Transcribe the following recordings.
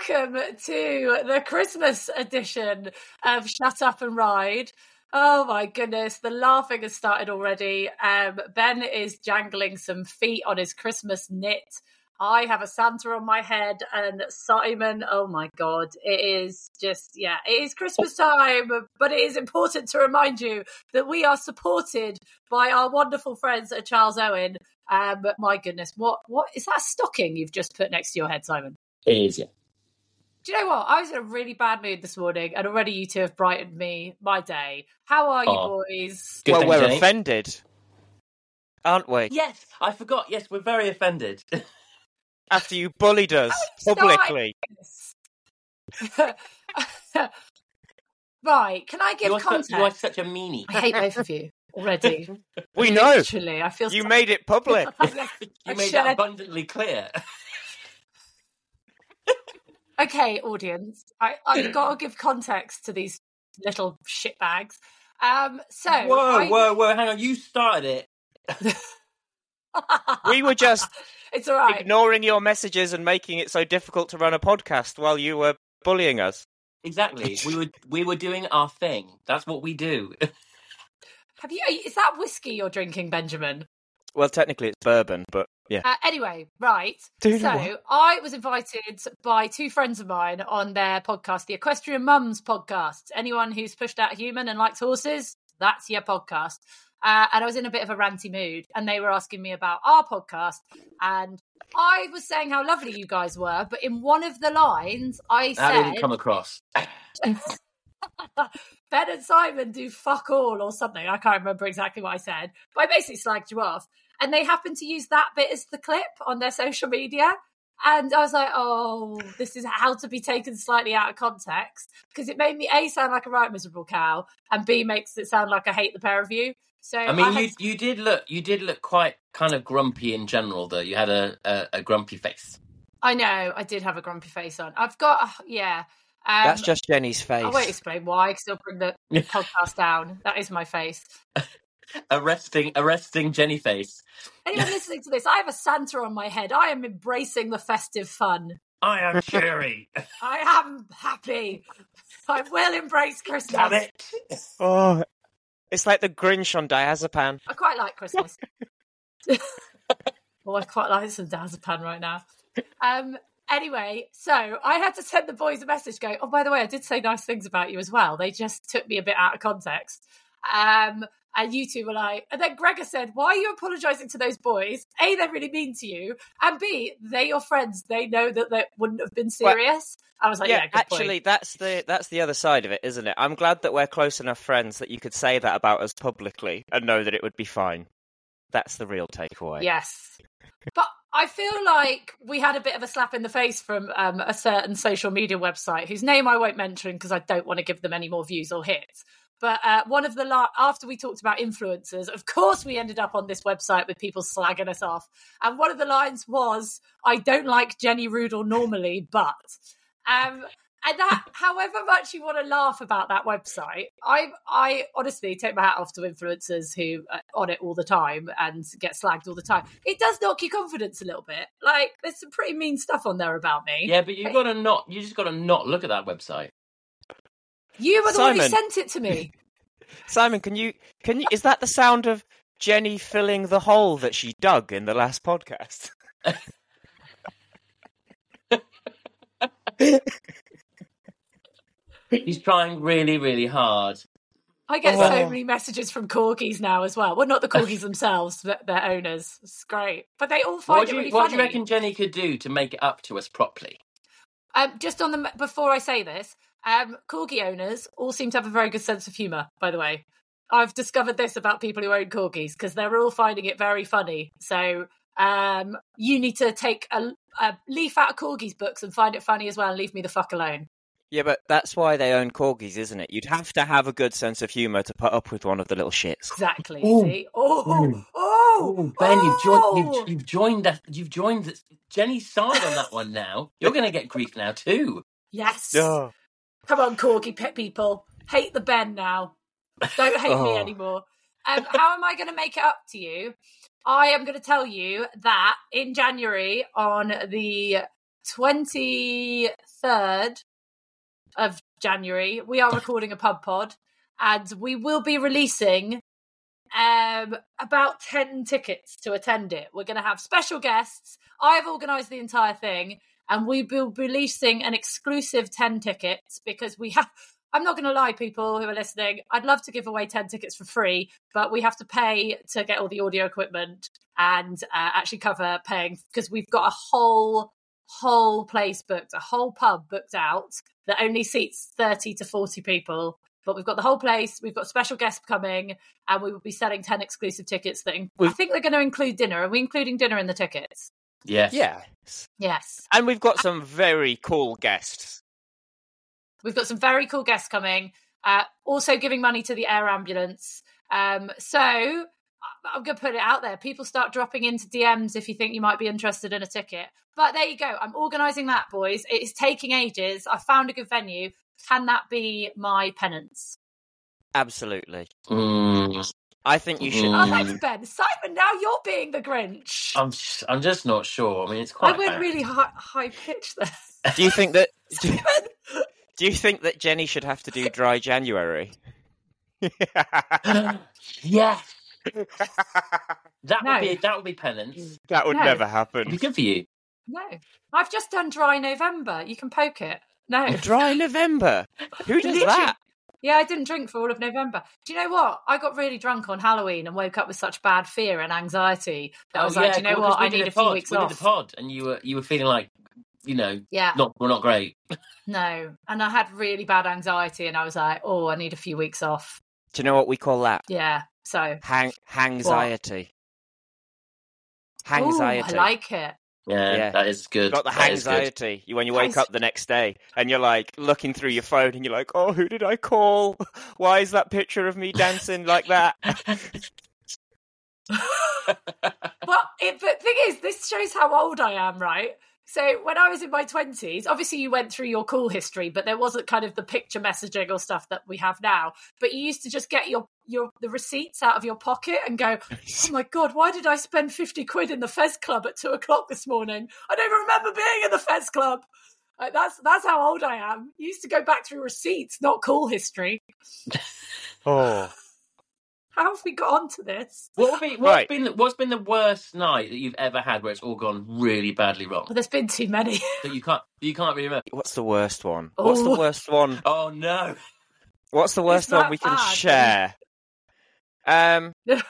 welcome to the Christmas edition of Shut Up and Ride. Oh my goodness, the laughing has started already. Ben is jangling some feet on his Christmas knit. I have a Santa on my head, and Simon, oh my God, it is it is Christmas time, but it is important to remind you that we are supported by our wonderful friends at Charles Owen. But my goodness, what is that stocking you've just put next to your head, Simon? It is, yeah. Do you know what? I was in a really bad mood this morning, and already you two have brightened my day. How are you, boys? Good, well, we're Jenny. Offended, aren't we? Yes, I forgot. Yes, we're very offended. After you bullied us publicly. Right, can I give context? You are such a meanie. I hate both of you already. We know. Literally, I feel you made it public. You made that abundantly clear. Okay, audience, I've got to give context to these little shitbags. Whoa, hang on, you started it. We were just it's all right. ignoring your messages and making it so difficult to run a podcast while you were bullying us. Exactly. We were doing our thing. That's what we do. Is that whiskey you're drinking, Benjamin? Well, technically it's bourbon, but yeah. Anyway, right. So I was invited by two friends of mine on their podcast, the Equestrian Mums podcast. Anyone who's pushed out a human and likes horses, that's your podcast. And I was in a bit of a ranty mood, and they were asking me about our podcast, and I was saying how lovely you guys were, but in one of the lines, I said... That didn't come across. Ben and Simon do fuck all or something. I can't remember exactly what I said, but I basically slagged you off. And they happened to use that bit as the clip on their social media. And I was like, oh, this is how to be taken slightly out of context, because it made me A, sound like a right miserable cow, and B, makes it sound like I hate the pair of you. So I mean, you did look quite kind of grumpy in general, though. You had a grumpy face. I know, I did have a grumpy face on. I've got, that's just Jenny's face. I won't explain why. I still bring the podcast down. That is my face. Arresting Jenny face. Anyone listening to this, I have a Santa on my head. I am embracing the festive fun. I am cheery. I am happy. I will embrace Christmas. Damn it. Oh, it's like the Grinch on diazepam. I quite like Christmas. I quite like some diazepam right now. Anyway, so I had to send the boys a message going, oh, by the way, I did say nice things about you as well. They just took me a bit out of context. And you two were like, and then Gregor said, why are you apologising to those boys? A, they're really mean to you. And B, they're your friends. They know that they wouldn't have been serious. I was like, yeah, good actually, point. that's the other side of it, isn't it? I'm glad that we're close enough friends that you could say that about us publicly and know that it would be fine. That's the real takeaway. Yes. But I feel like we had a bit of a slap in the face from a certain social media website whose name I won't mention because I don't want to give them any more views or hits. But one of the after we talked about influencers, of course we ended up on this website with people slagging us off. And one of the lines was, I don't like Jenny Rudel normally, but... and that, however much you want to laugh about that website, I honestly take my hat off to influencers who are on it all the time and get slagged all the time. It does knock your confidence a little bit. Like, there's some pretty mean stuff on there about me. Yeah, but you just got to not look at that website. You were the one who sent it to me. Simon, can you? Is that the sound of Jenny filling the hole that she dug in the last podcast? He's trying really, really hard. I get so many messages from corgis now as well. Well, not the corgis themselves, but their owners. It's great. But they all find it really funny. What do you reckon Jenny could do to make it up to us properly? Just on the before I say this, corgi owners all seem to have a very good sense of humour, by the way. I've discovered this about people who own corgis, because they're all finding it very funny. So you need to take a leaf out of corgis' books and find it funny as well, and leave me the fuck alone. Yeah, but that's why they own corgis, isn't it? You'd have to have a good sense of humour to put up with one of the little shits. Exactly. Ooh. See? Ben, you've joined Jenny's side on that one now. You're going to get grief now too. Yes. Oh. Come on, corgi pet people. Hate the Ben now. Don't hate me anymore. How am I going to make it up to you? I am going to tell you that in January on the 23rd of January, we are recording a pub pod, and we will be releasing about 10 tickets to attend it. We're going to have special guests. I've organised the entire thing, and we will be releasing an exclusive 10 tickets because we have... I'm not going to lie, people who are listening, I'd love to give away 10 tickets for free, but we have to pay to get all the audio equipment and actually cover paying, because we've got a whole place booked, a whole pub booked out that only seats 30 to 40 people. But we've got the whole place, we've got special guests coming, and we will be selling 10 exclusive tickets that I think they're going to include dinner. Are we including dinner in the tickets? Yes. Yes. And we've got some very cool guests. We've got some very cool guests coming, also giving money to the air ambulance. So I'm going to put it out there. People start dropping into DMs if you think you might be interested in a ticket. But there you go. I'm organising that, boys. It is taking ages. I found a good venue. Can that be my penance? Absolutely. Mm. I think you should. Oh, thanks, Ben. Simon, now you're being the Grinch. I'm just not sure. I mean, it's quite... I went really high pitch there. Do you think that... Simon! Do you think that Jenny should have to do dry January? Yes. That would be penance. That would never It'd happen. be good for you. No. I've just done dry November. You can poke it. No. Dry November? Who does Literally. that? Yeah, I didn't drink for all of November. Do you know what? I got really drunk on Halloween and woke up with such bad fear and anxiety that I was like, do you know what? I need a few weeks off. We did the pod, and you were feeling like, we're not great. No, and I had really bad anxiety, and I was like, oh, I need a few weeks off. Do you know what we call that? Yeah, so hangxiety. Hangxiety. I like it. Yeah, that is good. Got the hangxiety. When you wake up the next day and you're like looking through your phone and you're like, oh, who did I call? Why is that picture of me dancing like that? But the thing is, this shows how old I am, right? So when I was in my 20s, obviously you went through your call history, but there wasn't kind of the picture messaging or stuff that we have now. But you used to just get the receipts out of your pocket and go, oh my God, why did I spend 50 quid in the Fez Club at 2:00 this morning? I don't even remember being in the Fez Club. That's how old I am. You used to go back through receipts, not call history. Oh. How have we got onto this? What's been the worst night that you've ever had where it's all gone really badly wrong? Well, there's been too many. That you can't really remember. What's the worst one? Oh. What's the worst one? Oh no! What's the worst one we can share? I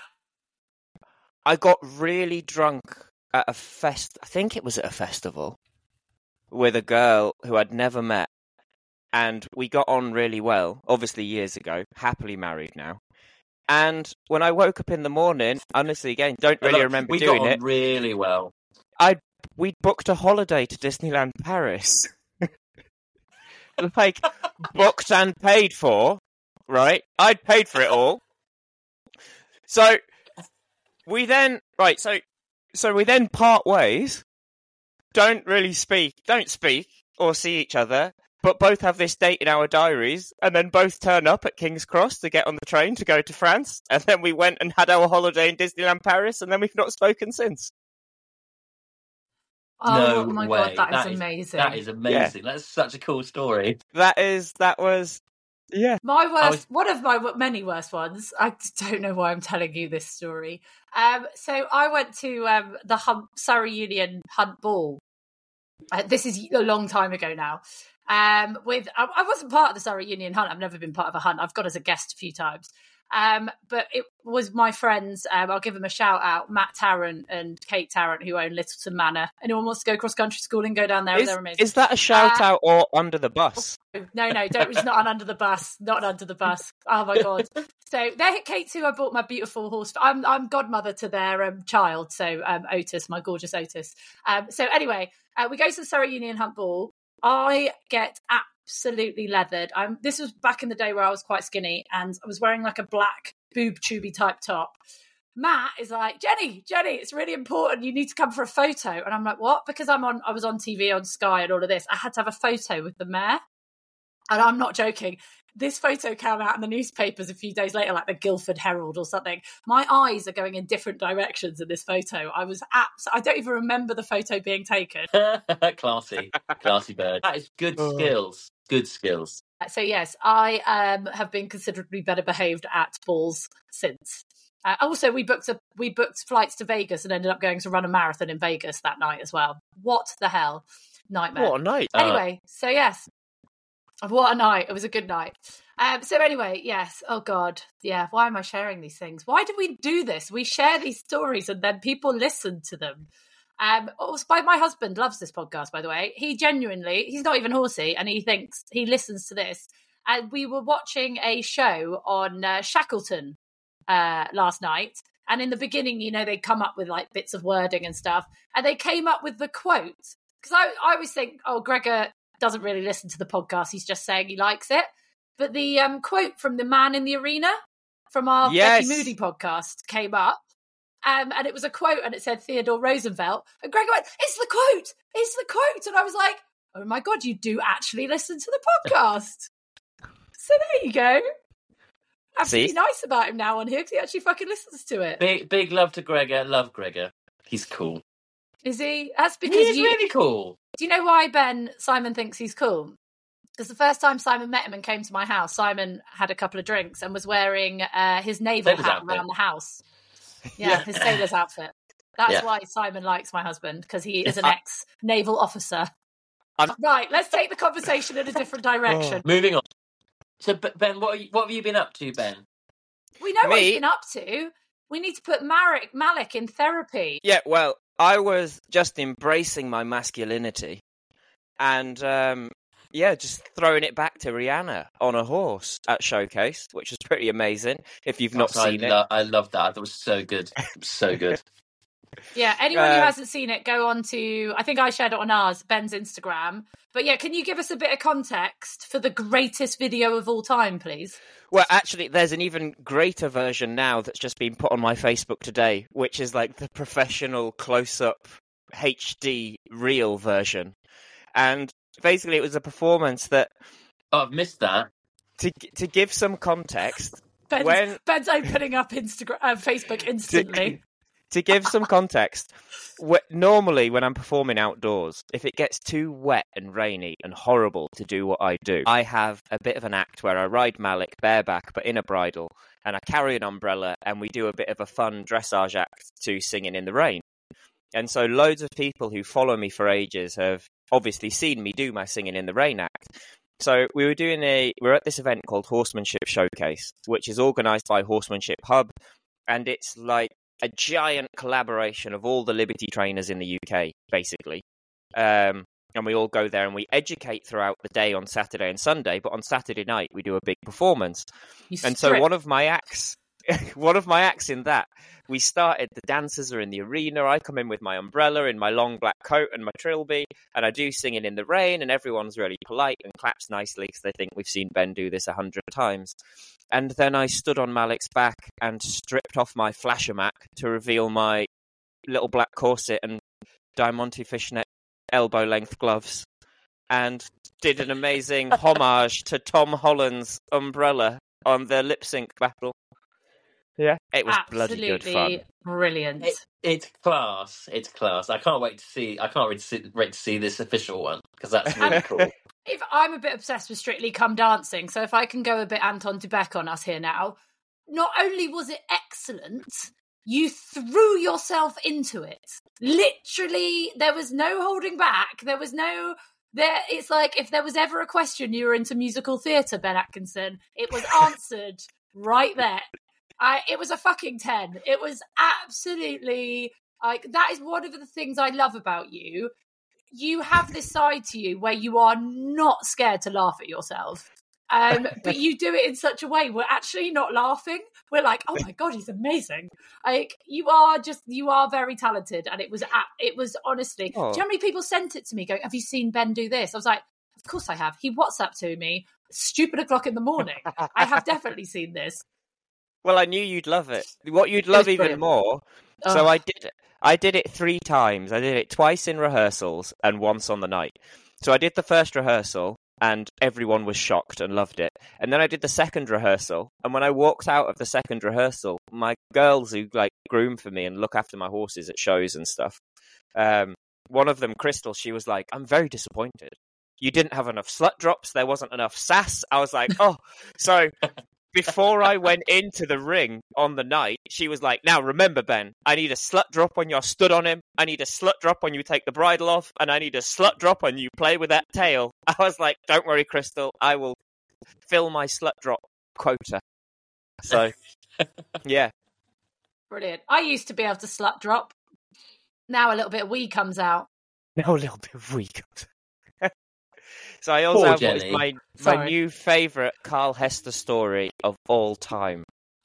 got really drunk at a I think it was at a festival, with a girl who I'd never met, and we got on really well. Obviously, years ago, happily married now. And when I woke up in the morning, honestly, again, don't really remember doing it. We got on really well. We'd booked a holiday to Disneyland Paris. Like, booked and paid for, right? I'd paid for it all. So, we then part ways, don't speak or see each other, but both have this date in our diaries, and then both turn up at King's Cross to get on the train to go to France, and then we went and had our holiday in Disneyland Paris, and then we've not spoken since. Oh my God, that is amazing. That is amazing. Yeah. That's such a cool story. That was, yeah. My worst, one of my many worst ones. I don't know why I'm telling you this story. So I went to the Surrey Union Hunt Ball. This is a long time ago now. I wasn't part of the Surrey Union Hunt. I've never been part of a hunt. I've gone as a guest a few times. But it was my friends, I'll give them a shout out, Matt Tarrant and Kate Tarrant, who own Littleton Manor. Anyone wants to go cross country schooling, go down there. They're amazing. Is that a shout out or under the bus? No, it's not an under the bus. Not under the bus. Oh my God. So they're Kate's who I bought my beautiful horse. I'm godmother to their child. So Otis, my gorgeous Otis. So anyway, we go to the Surrey Union Hunt Ball. I get absolutely leathered. This was back in the day where I was quite skinny and I was wearing like a black boob tubey type top. Matt is like, Jenny, it's really important. You need to come for a photo. And I'm like, what? Because I was on TV on Sky and all of this. I had to have a photo with the mayor. And I'm not joking. this photo came out in the newspapers a few days later, like the Guildford Herald or something. My eyes are going in different directions in this photo. I don't even remember the photo being taken. Classy bird. That is good skills. Good skills. So yes, I have been considerably better behaved at balls since. Also, we booked flights to Vegas and ended up going to run a marathon in Vegas that night as well. What the hell? Nightmare. What a night. Anyway, so yes. What a night. It was a good night. So anyway, yes. Oh, God. Yeah, why am I sharing these things? Why do we do this? We share these stories and then people listen to them. My husband loves this podcast, by the way. He's not even horsey, and he listens to this. And we were watching a show on Shackleton last night. And in the beginning, they come up with like bits of wording and stuff. And they came up with the quote. Because I always think, Gregor doesn't really listen to the podcast. He's just saying he likes it. But the quote from the Man in the Arena from our Becky Moody podcast came up. And it was a quote and it said Theodore Roosevelt. And Gregor went, it's the quote. It's the quote. And I was like, oh my God, you do actually listen to the podcast. So there you go. I have to be nice about him now on here because he actually fucking listens to it. Big love to Gregor. Love Gregor. He's cool. Is he? That's because he's really cool. Do you know why Simon thinks he's cool? Because the first time Simon met him and came to my house, Simon had a couple of drinks and was wearing his naval hat around the house. Yeah, his sailor's outfit. That's why Simon likes my husband, because he is an ex-naval officer. Right, let's take the conversation in a different direction. Moving on. So, Ben, what have you been up to, Ben? We know what he's been up to. We need to put Malik in therapy. Yeah, well, I was just embracing my masculinity and, just throwing it back to Rihanna on a horse at Showcase, which was pretty amazing. If you've not seen it. I love that. That was so good. So good. Yeah, anyone who hasn't seen it, go on to, I think I shared it on ours, Ben's Instagram. But yeah, can you give us a bit of context for the greatest video of all time, please? Well, actually, there's an even greater version now that's just been put on my Facebook today, which is like the professional close-up HD real version. And basically, it was a performance that... Oh, I've missed that. To give some context... Ben's opening up Facebook instantly. To give some context, normally when I'm performing outdoors, if it gets too wet and rainy and horrible to do what I do, I have a bit of an act where I ride Malik bareback but in a bridle, and I carry an umbrella, and we do a bit of a fun dressage act to Singing in the Rain. And so loads of people who follow me for ages have obviously seen me do my Singing in the Rain act. So we're at this event called Horsemanship Showcase, which is organised by Horsemanship Hub, and it's like a giant collaboration of all the Liberty trainers in the UK, basically. And we all go there and we educate throughout the day on Saturday and Sunday, but on Saturday night we do a big performance. So one of my acts in that, we started, the dancers are in the arena, I come in with my umbrella, in my long black coat and my trilby, and I do Singing in the Rain, and everyone's really polite and claps nicely because they think we've seen Ben do this 100 times. And then I stood on Malik's back and stripped off my flasher-mac to reveal my little black corset and Diamante fishnet elbow-length gloves, and did an amazing homage to Tom Holland's umbrella on the lip-sync battle. Yeah, it was bloody good fun. Brilliant. It's class. It's class. I can't wait to see this official one, because that's really cool. If I'm a bit obsessed with Strictly Come Dancing, so if I can go a bit Anton Dubek on us here now, not only was it excellent, you threw yourself into it. Literally, there was no holding back. It's like if there was ever a question you were into musical theatre, Ben Atkinson, it was answered right there. It was a fucking 10. It was absolutely, that is one of the things I love about you. You have this side to you where you are not scared to laugh at yourself. But you do it in such a way we're actually not laughing. We're like, oh my God, he's amazing. You are very talented. And it was honestly, do you know how many people sent it to me going, have you seen Ben do this? I was like, of course I have. He WhatsApped to me, stupid o'clock in the morning. I have definitely seen this. Well, I knew you'd love it. What you'd love even more. So I did it 3 times. I did it twice in rehearsals and once on the night. So I did the first rehearsal, and everyone was shocked and loved it. And then I did the second rehearsal, and when I walked out of the second rehearsal, my girls who like groom for me and look after my horses at shows and stuff, one of them, Crystal, she was like, "I'm very disappointed. You didn't have enough slut drops. There wasn't enough sass." I was like, "Oh." So before I went into the ring on the night, she was like, "Now remember, Ben, I need a slut drop when you're stood on him. I need a slut drop when you take the bridle off. And I need a slut drop when you play with that tail." I was like, "Don't worry, Crystal. I will fill my slut drop quota." So, yeah. Brilliant. I used to be able to slut drop. Now a little bit of wee comes out. Now a little bit of wee comes out. So I also have what is my new favourite Carl Hester story of all time.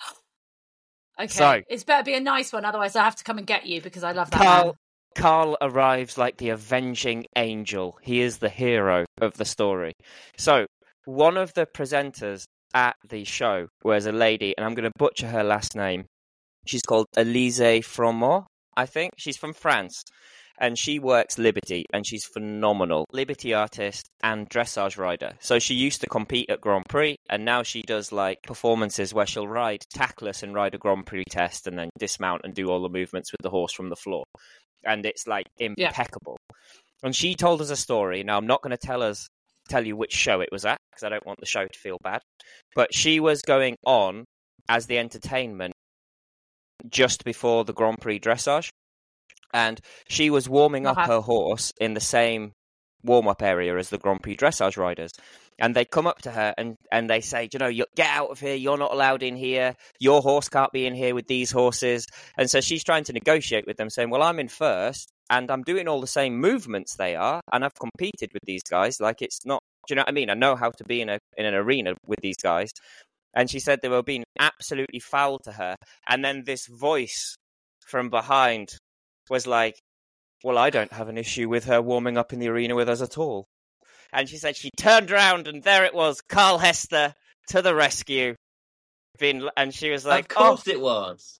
Okay, so, it's better be a nice one, otherwise I have to come and get you because I love that man. Carl arrives like the avenging angel. He is the hero of the story. So, one of the presenters at the show was a lady, and I'm going to butcher her last name. She's called Elise Fromont, I think. She's from France. And she works Liberty, and she's phenomenal. Liberty artist and dressage rider. So she used to compete at Grand Prix, and now she does like performances where she'll ride tackless and ride a Grand Prix test and then dismount and do all the movements with the horse from the floor. And it's like impeccable. Yeah. And she told us a story. Now, I'm not going to tell you which show it was at, because I don't want the show to feel bad. But she was going on as the entertainment just before the Grand Prix dressage. And she was warming up her horse in the same warm-up area as the Grand Prix dressage riders. And they come up to her and they say, you get out of here, you're not allowed in here, your horse can't be in here with these horses. And so she's trying to negotiate with them, saying, well, I'm in first, and I'm doing all the same movements they are, and I've competed with these guys. Like, it's not, do you know what I mean? I know how to be in an arena with these guys. And she said they were being absolutely foul to her. And then this voice from behind was like, well, I don't have an issue with her warming up in the arena with us at all. And she said she turned around and there it was, Carl Hester to the rescue. And she was like, of course it was.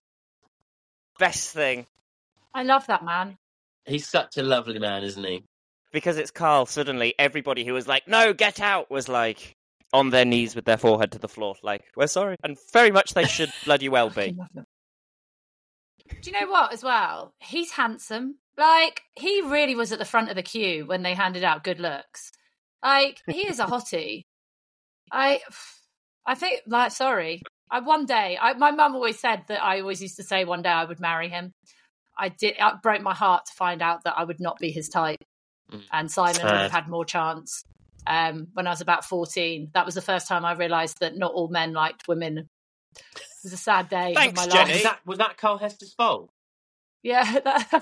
Best thing. I love that man. He's such a lovely man, isn't he? Because it's Carl, suddenly everybody who was like, no, get out, was like on their knees with their forehead to the floor. Like, we're sorry. And very much they should bloody well be. Do you know what, as well? He's handsome. Like, he really was at the front of the queue when they handed out good looks. Like, he is a hottie. I think, like, sorry. One day, my mum always said that I always used to say one day I would marry him. It broke my heart to find out that I would not be his type. And Simon would have had more chance. When I was about 14, that was the first time I realised that not all men liked women. It was a sad day in my life. Was that Carl Hester's fault? Yeah.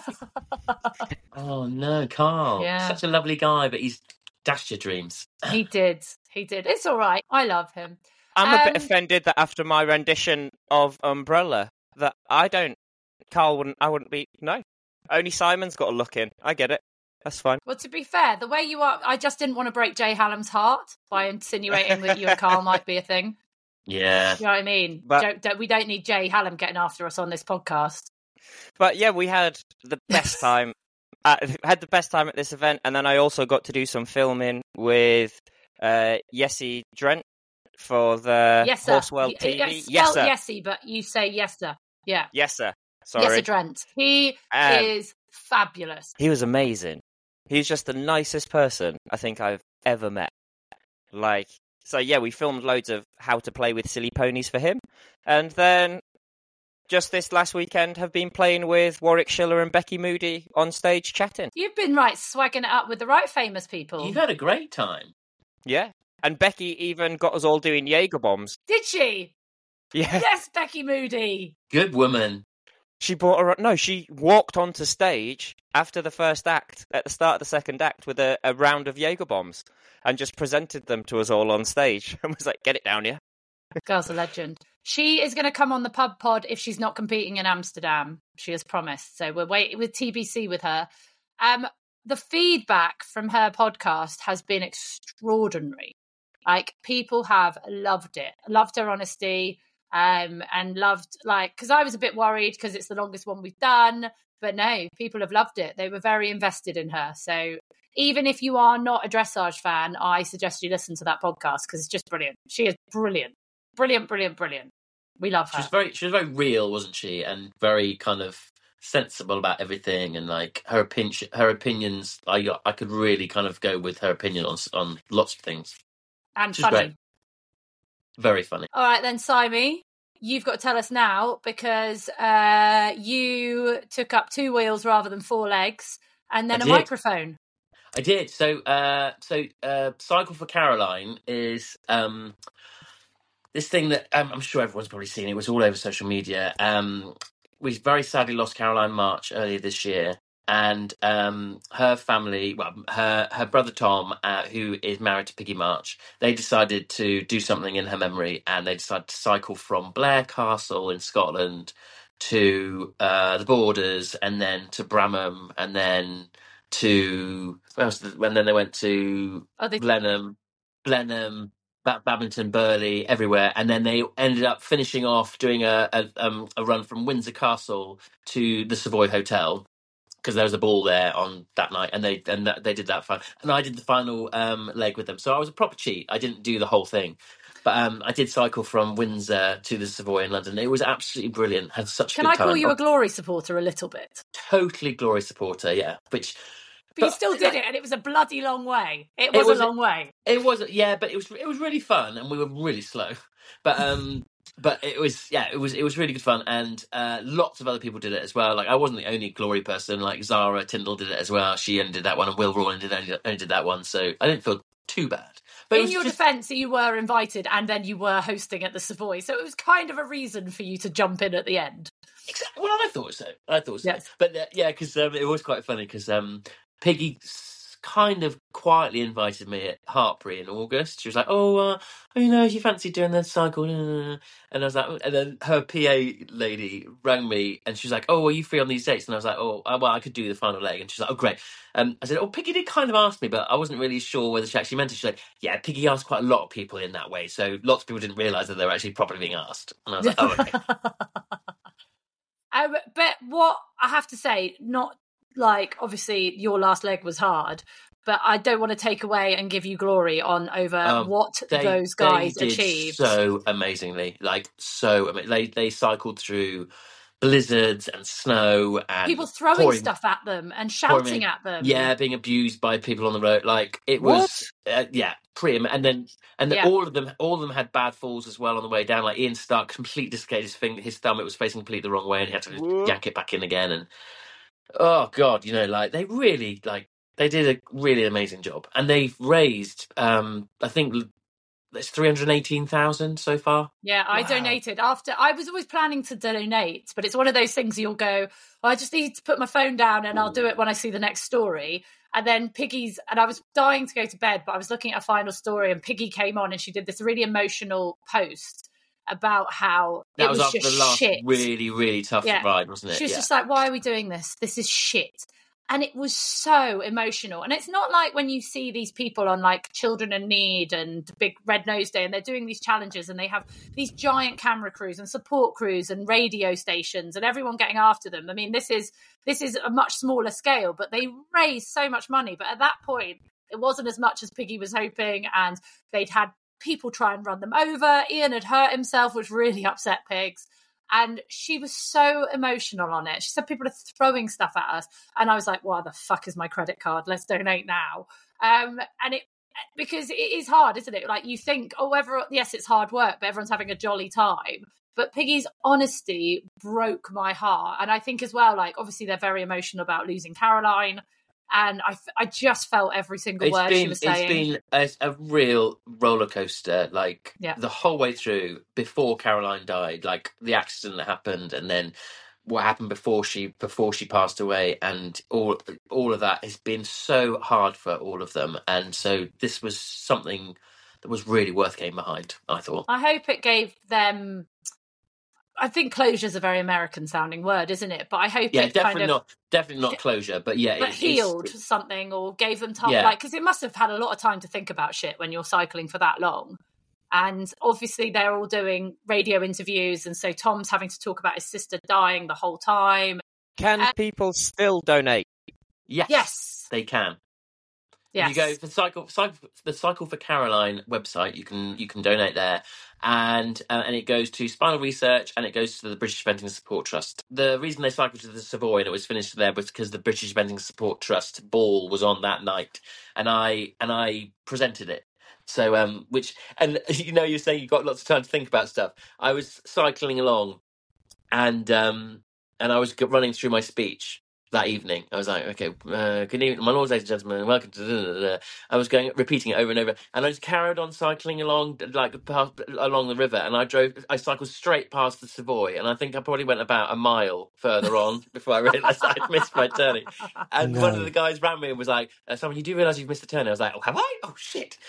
Oh no, Carl. Yeah. Such a lovely guy, but he's dashed your dreams. He did. It's all right. I love him. I'm a bit offended that after my rendition of Umbrella, that I wouldn't be. No. Only Simon's got a look in. I get it. That's fine. Well, to be fair, the way you are, I just didn't want to break Jay Hallam's heart by insinuating that you and Carl might be a thing. Yeah. You know what I mean? We don't need Jay Hallam getting after us on this podcast. But yeah, we had the best time. Had the best time at this event, and then I also got to do some filming with Yessie Drent for the Horse World TV. Yes, sir. Yessie, but you say yes, sir. Yeah. Yes, sir. Sorry. Yessie Drent. He is fabulous. He was amazing. He's just the nicest person I think I've ever met. Like, so yeah, we filmed loads of how to play with silly ponies for him. And then just this last weekend have been playing with Warwick Schiller and Becky Moody on stage chatting. You've been swagging it up with the right famous people. You've had a great time. Yeah. And Becky even got us all doing Jaeger bombs. Did she? Yeah. Yes, Becky Moody. Good woman. She walked onto stage after the first act, at the start of the second act, with a round of Jaeger bombs and just presented them to us all on stage and was like, get it down here. Girl's a legend. She is going to come on the pub pod if she's not competing in Amsterdam. She has promised. So we're waiting with TBC with her. The feedback from her podcast has been extraordinary. Like, people have loved it, loved her honesty. And loved, because I was a bit worried because it's the longest one we've done, but no, people have loved it. They were very invested in her. So even if you are not a dressage fan, I suggest you listen to that podcast because it's just brilliant. She is brilliant. Brilliant. We love her. She was very real, wasn't she? And very kind of sensible about everything, and like her opinions. I could really kind of go with her opinion on lots of things. And funny. Great. Very funny. All right then, Simon, you've got to tell us now because you took up 2 wheels rather than 4 legs, and then a microphone. I did. So Cycle for Caroline is this thing that I'm sure everyone's probably seen. It was all over social media. We very sadly lost Caroline March earlier this year, and her family, well, her brother Tom, who is married to Piggy March, they decided to do something in her memory, and they decided to cycle from Blair Castle in Scotland to the Borders, and then to Bramham, and then to and then they went to Blenheim, Babington, Burley, everywhere, and then they ended up finishing off doing a run from Windsor Castle to the Savoy Hotel because there was a ball there on that night, and they did that fun, and I did the final leg with them. So I was a proper cheat. I didn't do the whole thing, but I did cycle from Windsor to the Savoy in London. It was absolutely brilliant. Had such a good time. Can I call you a Glory supporter a little bit? Totally Glory supporter, yeah. But you still did it, and it was a bloody long way. It was a long way. It was, yeah, but it was really fun, and we were really slow. But it was really good fun, and lots of other people did it as well. Like I wasn't the only Glory person. Like Zara Tyndall did it as well. She only did that one, and Will Rawlin only did that one. So I didn't feel too bad. But in your defence, you were invited, and then you were hosting at the Savoy, so it was kind of a reason for you to jump in at the end. Exactly. Well, I thought so. Yes. But because it was quite funny because Piggy kind of quietly invited me at Hartpury in August. She was like, you fancy doing the cycle? And I was like, and then her PA lady rang me and she was like, are you free on these dates? And I was like, I could do the final leg. And she's like, oh, great. I said, Piggy did kind of ask me, but I wasn't really sure whether she actually meant it. She's like, yeah, Piggy asked quite a lot of people in that way. So lots of people didn't realise that they were actually properly being asked. And I was like, oh, okay. But what I have to say, not like obviously your last leg was hard, but I don't want to take away and give you glory on over what those guys achieved so amazingly. They cycled through blizzards and snow and people throwing stuff at them and shouting at them. Yeah, being abused by people on the road. Like it was, pretty. And then all of them had bad falls as well on the way down. Like Ian Stark completely dislocated his thumb. It was facing completely the wrong way, and he had to yank it back in again. And oh god, they really they did a really amazing job, and they've raised I think it's 318,000 so far. Yeah, I donated after. I was always planning to donate, but it's one of those things you'll go, I just need to put my phone down and I'll do it when I see the next story. And then Piggy's, and I was dying to go to bed, but I was looking at a final story and Piggy came on and she did this really emotional post about how that was after the last shit. Really, really tough ride, wasn't it? She was just like, why are we doing this? This is shit. And it was so emotional. And it's not like when you see these people on like Children in Need and Big Red Nose Day, and they're doing these challenges and they have these giant camera crews and support crews and radio stations and everyone getting after them. I mean, this is a much smaller scale, but they raised so much money. But at that point, it wasn't as much as Piggy was hoping, and they'd had people try and run them over. Ian had hurt himself, which really upset Pigs. And she was so emotional on it. She said people are throwing stuff at us. And I was like, well, the fuck is my credit card? Let's donate now. Because it is hard, isn't it? Like you think, yes, it's hard work, but everyone's having a jolly time. But Piggy's honesty broke my heart. And I think as well, like, obviously they're very emotional about losing Caroline. And I just felt every single word she was saying. It's been a real roller coaster, the whole way through. Before Caroline died, like the accident that happened, and then what happened before she passed away, and all of that has been so hard for all of them. And so this was something that was really worth getting behind, I thought. I hope it gave them. I think closure is a very American sounding word, isn't it? But I hope it definitely not closure, but healed something or gave them time, because it must have had a lot of time to think about shit when you're cycling for that long. And obviously they're all doing radio interviews, and so Tom's having to talk about his sister dying the whole time. Can people still donate? Yes, they can. If you go for the Cycle for Caroline website, you can donate there, and it goes to Spinal Research and it goes to the British Preventing Support Trust. The reason they cycled to the Savoy and it was finished there was because the British Preventing Support Trust ball was on that night, and I presented it. So you're saying you've got lots of time to think about stuff. I was cycling along, and I was running through my speech that evening. I was like, okay, good evening, my lords, ladies and gentlemen, welcome to. I was repeating it over and over, and I just carried on cycling along, along the river, and I cycled straight past the Savoy, and I think I probably went about a mile further on before I realised I'd missed my turning. And one of the guys ran me and was like, "Simon, you do realise you've missed the turn?" I was like, "Oh, have I? Oh, shit."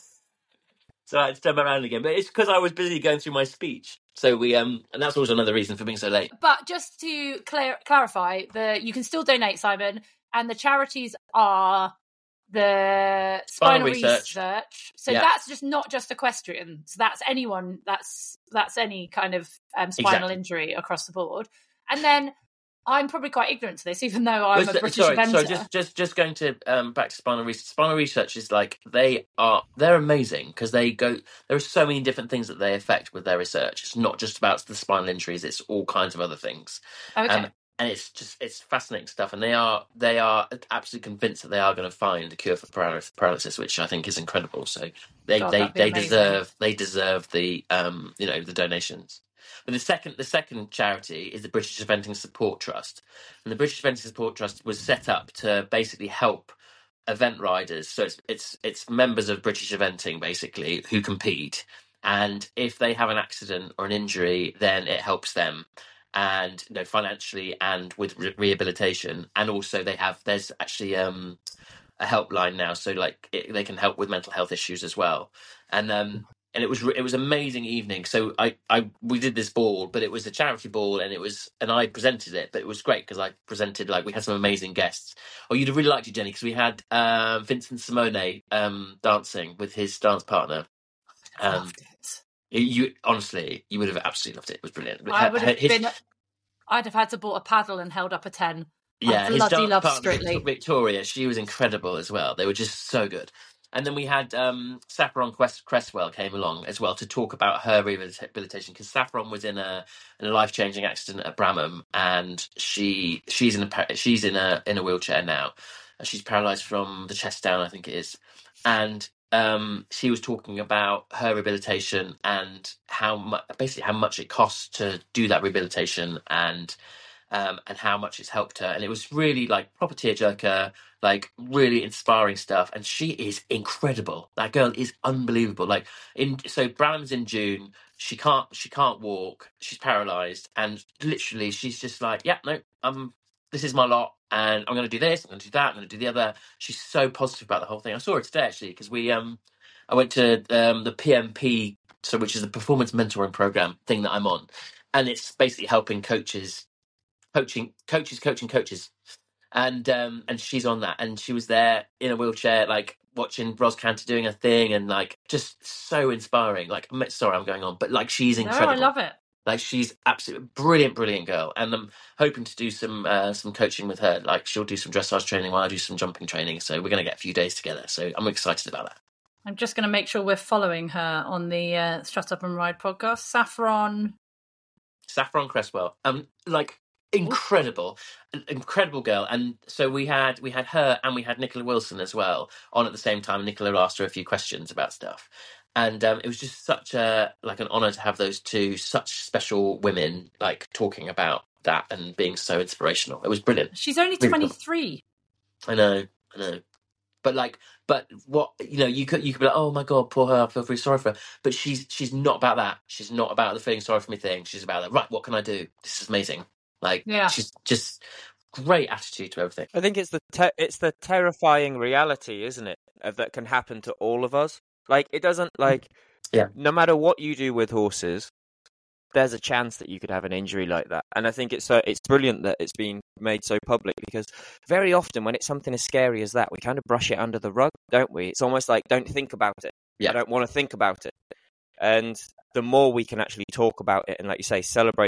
So I had to turn around again, but it's because I was busy going through my speech. So and that's also another reason for being so late. But just to clarify, you can still donate, Simon, and the charities are the Spinal Research. So that's just not just equestrian. So that's anyone. That's any kind of spinal injury across the board. And then I'm probably quite ignorant to this, even though I'm a British eventer. So just going to back to Spinal Research. Spinal Research is like they're amazing because there are so many different things that they affect with their research. It's not just about the spinal injuries; it's all kinds of other things. Okay. And it's fascinating stuff. And they are absolutely convinced that they are going to find a cure for paralysis, which I think is incredible. So they deserve the the donations. But the second charity is the British Eventing Support Trust, and the British Eventing Support Trust was set up to basically help event riders. So it's members of British Eventing basically who compete, and if they have an accident or an injury, then it helps them, and financially and with rehabilitation, and also there's actually a helpline now, so they can help with mental health issues as well, and it was amazing evening. So we did this ball, but it was a charity ball, and I presented it, but it was great because I presented we had some amazing guests. Oh, you'd have really liked it, Jenny, because we had Vincent Simone dancing with his dance partner. Loved it. You honestly, you would have absolutely loved it. It was brilliant. I'd have had to bought a paddle and held up a 10. Yeah, his dance partner Strictly. Victoria, she was incredible as well. They were just so good. And then we had Saffron Cresswell came along as well to talk about her rehabilitation, because Saffron was in a life-changing accident at Bramham, and she's in a wheelchair now. She's paralysed from the chest down, I think it is, and she was talking about her rehabilitation and how much it costs to do that rehabilitation, and how much it's helped her. And it was really proper tearjerker, really inspiring stuff. And she is incredible. That girl is unbelievable. So Bramham's in June. She can't walk. She's paralysed, and literally she's just this is my lot, and I'm going to do this, I'm going to do that, I'm going to do the other. She's so positive about the whole thing. I saw her today actually, because I went to the PMP, which is the Performance Mentoring Program thing that I'm on, and it's basically helping coaches, coaching coaches, and she's on that, and she was there in a wheelchair, watching Ros Cantor doing her thing, and just so inspiring. Sorry, I'm going on, but she's incredible. No, I love it. She's absolutely brilliant girl, and I'm hoping to do some coaching with her. She'll do some dressage training while I do some jumping training. So we're going to get a few days together. So I'm excited about that. I'm just going to make sure we're following her on the Shut Up and Ride podcast. Saffron Cresswell, incredible girl. And so we had her, and we had Nicola Wilson as well on at the same time. Nicola asked her a few questions about stuff. And it was just such an honour to have those two such special women talking about that and being so inspirational. It was brilliant. She's only 23. I know. But what you could be like, oh my god, poor her, I feel very sorry for her. But she's not about that. She's not about the feeling sorry for me thing. She's about right, what can I do? This is amazing. She's just great attitude to everything. I think it's the terrifying reality, isn't it, that can happen to all of us. It doesn't no matter what you do with horses, there's a chance that you could have an injury like that. And I think it's brilliant that it's been made so public, because very often when it's something as scary as that, we kind of brush it under the rug, don't we? It's almost don't think about it. Yeah. I don't want to think about it. And the more we can actually talk about it and, like you say, celebrate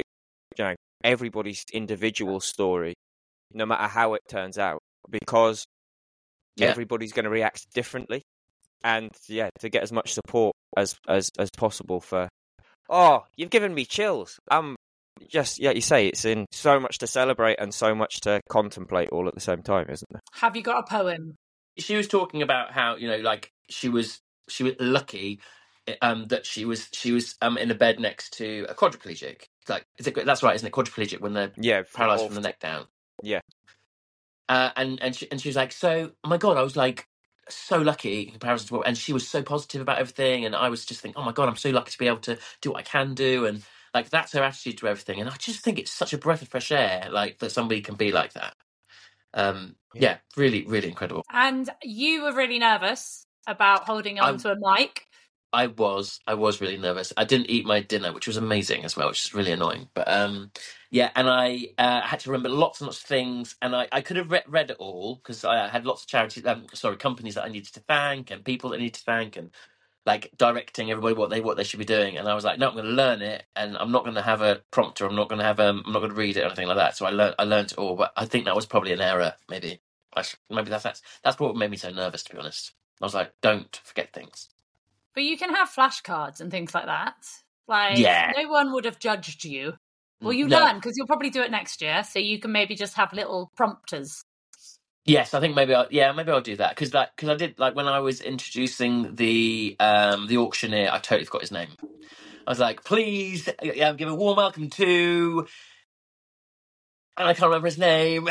everybody's individual story, no matter how it turns out, because Yeah. everybody's going to react differently, and to get as much support as possible for. Oh, you've given me chills. Just you say it's in so much to celebrate and so much to contemplate all at the same time, isn't there? Have you got a poem? She was talking about how like she was lucky that she was in a bed next to a quadriplegic. Like that's right, isn't it? Quadriplegic when they're paralyzed from the neck down. Yeah. And she was like, so oh my god, I was like so lucky in comparison to what, and she was so positive about everything, and I was just thinking, oh my god, I'm so lucky to be able to do what I can do, and like that's her attitude to everything, and I just think it's such a breath of fresh air, like that somebody can be like that. Really, really incredible. And you were really nervous about holding on to a mic. I was really nervous. I didn't eat my dinner, which was amazing as well, which is really annoying. But and I had to remember lots and lots of things, and I could have read it all because I had lots of charities, companies that I needed to thank and people that I needed to thank, and like directing everybody what they should be doing. And I was like, no, I'm going to learn it, and I'm not going to have a prompter. I'm not going to read it or anything like that. So I learned it all. But I think that was probably an error. Maybe that's what made me so nervous. To be honest, I was like, don't forget things. But you can have flashcards and things like that. Like, no one would have judged you. Well, you learn because you'll probably do it next year, so you can maybe just have little prompters. Yes, I think maybe I'll do that because I did, like, when I was introducing the auctioneer, I totally forgot his name. I was like, please give a warm welcome to, and I can't remember his name.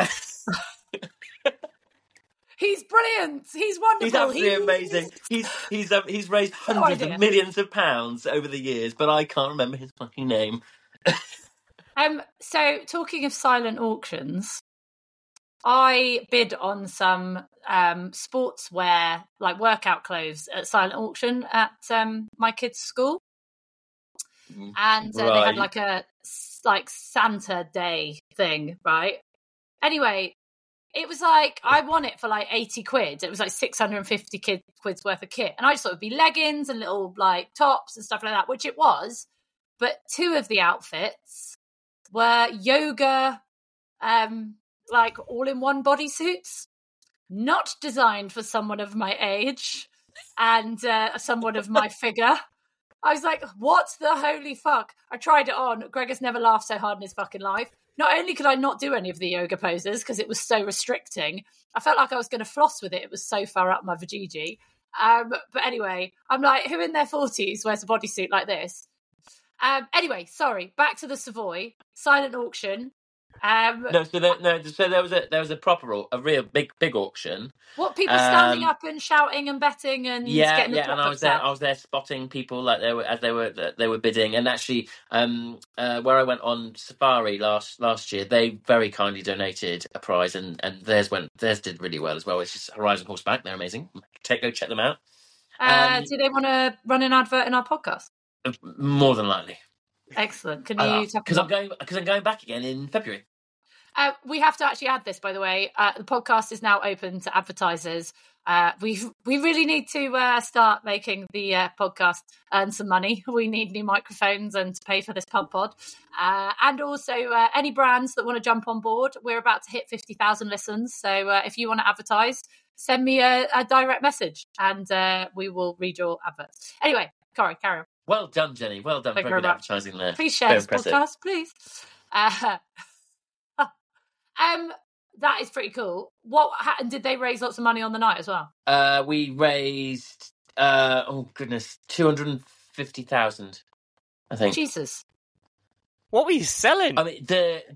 He's brilliant. He's wonderful. He's absolutely amazing. He's raised hundreds of millions of pounds over the years, but I can't remember his fucking name. So talking of silent auctions, I bid on some sportswear, like workout clothes, at silent auction at my kids' school, and they had like a Santa Day thing, right? Anyway. It was like, I won it for like 80 quid. It was like 650 quid's worth of kit. And I just thought it would be leggings and little like tops and stuff like that, which it was. But two of the outfits were yoga, like all-in-one bodysuits, not designed for someone of my age and someone of my figure. I was like, what the holy fuck? I tried it on. Greg has never laughed so hard in his fucking life. Not only could I not do any of the yoga poses because it was so restricting, I felt like I was going to floss with it. It was so far up my vajiji. But anyway, I'm like, who in their 40s wears a bodysuit like this? Anyway, sorry. Back to the Savoy silent auction. So there was a real big auction. What, people standing up and shouting and betting and getting the and I was there spotting people like they were bidding, and actually where I went on safari last year, they very kindly donated a prize, and theirs did really well as well. It's just Horizon Horseback. They're amazing. Go check them out. Do they want to run an advert in our podcast? More than likely. Excellent. Can you? Because I'm going back again in February. We have to actually add this, by the way. The podcast is now open to advertisers. We really need to start making the podcast earn some money. We need new microphones and to pay for this pub pod. And also any brands that want to jump on board. We're about to hit 50,000 listens. So if you want to advertise, send me a direct message and we will read your adverts. Anyway, Corey, carry on. Well done, Jenny. Well done. Very good advertising there. Please share this podcast, please. That is pretty cool. And did they raise lots of money on the night as well? We raised 250,000, I think. Jesus. What were you selling? I mean,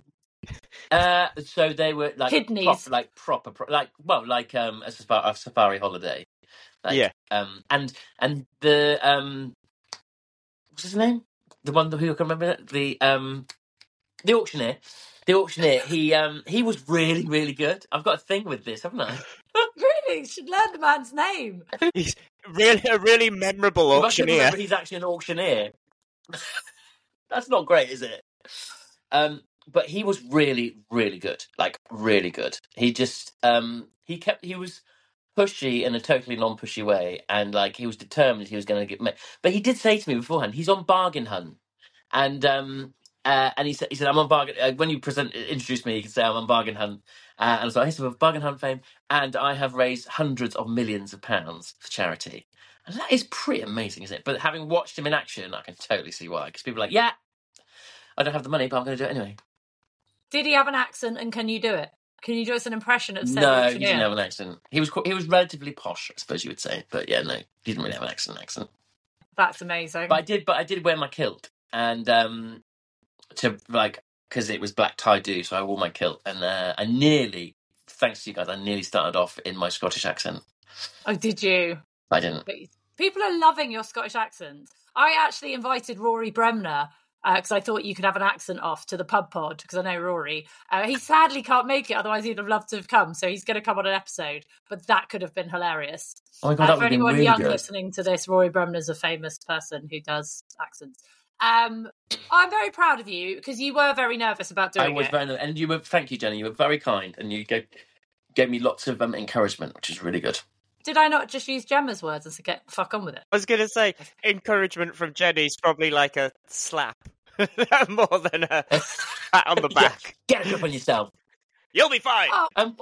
so they were like kidneys, proper, a safari holiday. And the what's his name? The one who I can remember, the auctioneer. The auctioneer, he was really, really good. I've got a thing with this, haven't I? Really? You should learn the man's name. He's a really memorable auctioneer. He's actually an auctioneer. That's not great, is it? But he was really, really good. Like, really good. He just, he was pushy in a totally non-pushy way, and like he was determined he was going to get met. But he did say to me beforehand, he's on Bargain Hunt, and And he said, I'm on bargain. When you introduce me, you can say I'm on Bargain Hunt. And I was like, I have Bargain Hunt fame, and I have raised hundreds of millions of pounds for charity. And that is pretty amazing, isn't it? But having watched him in action, I can totally see why. Because people are like, yeah, I don't have the money, but I'm going to do it anyway. Did he have an accent, and can you do it? Can you do us an impression of Cedric No, he Chenier? didn't have an accent. He was relatively posh, I suppose you would say. But yeah, no, he didn't really have an accent. That's amazing. But I did wear my kilt, and because it was black tie do, so I wore my kilt, and I nearly, thanks to you guys, I nearly started off in my Scottish accent. Oh, did you? I didn't. People are loving your Scottish accent. I actually invited Rory Bremner because I thought you could have an accent off to the pub pod, because I know Rory. He sadly can't make it, otherwise he'd have loved to have come. So he's going to come on an episode, but that could have been hilarious. Oh my God, that would for have been anyone really young good. listening to this, Rory Bremner's a famous person who does accents. I'm very proud of you, because you were very nervous about doing it. I was very nervous, and you were. Thank you, Jenny. You were very kind, and you gave me lots of encouragement, which is really good. Did I not just use Gemma's words and say, get the fuck on with it? I was going to say, encouragement from Jenny's probably like a slap more than a pat on the back. Yeah, get a grip on yourself. You'll be fine.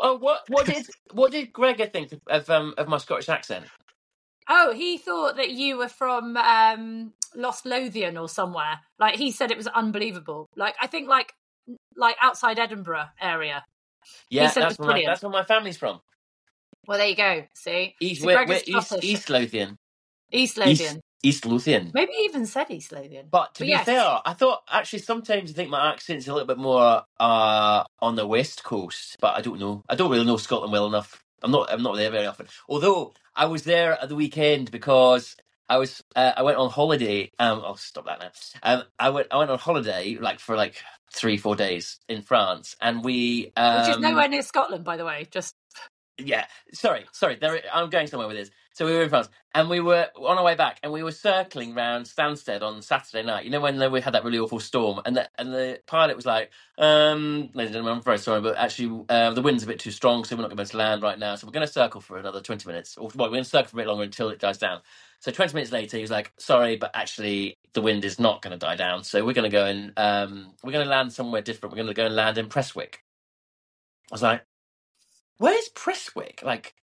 What did Gregor think of my Scottish accent? Oh, he thought that you were from Lost Lothian or somewhere. Like, he said it was unbelievable. Like, I think like outside Edinburgh area. Yeah, that's where my family's from. Well, there you go. See, We're East Lothian. East Lothian. East Lothian. Maybe even said East Lothian. But to be fair, I thought actually sometimes I think my accent's a little bit more on the west coast, but I don't know. I don't really know Scotland well enough. I'm not there very often. Although I was there at the weekend because I went on holiday. I'll stop that now. I went on holiday for 3-4 days in France, and we which is nowhere near Scotland, by the way. Just yeah. Sorry. I'm going somewhere with this. So we were in France, and we were on our way back, and we were circling round Stansted on Saturday night. You know, when we had that really awful storm, and the pilot was like, ladies and gentlemen, I'm very sorry, but actually the wind's a bit too strong, so we're not going to be able to land right now. So we're going to circle for another 20 minutes. Or we're going to circle for a bit longer until it dies down. So 20 minutes later, he was like, sorry, but actually the wind is not going to die down. So we're going to go and we're going to land somewhere different. We're going to go and land in Prestwick. I was like, where's Prestwick?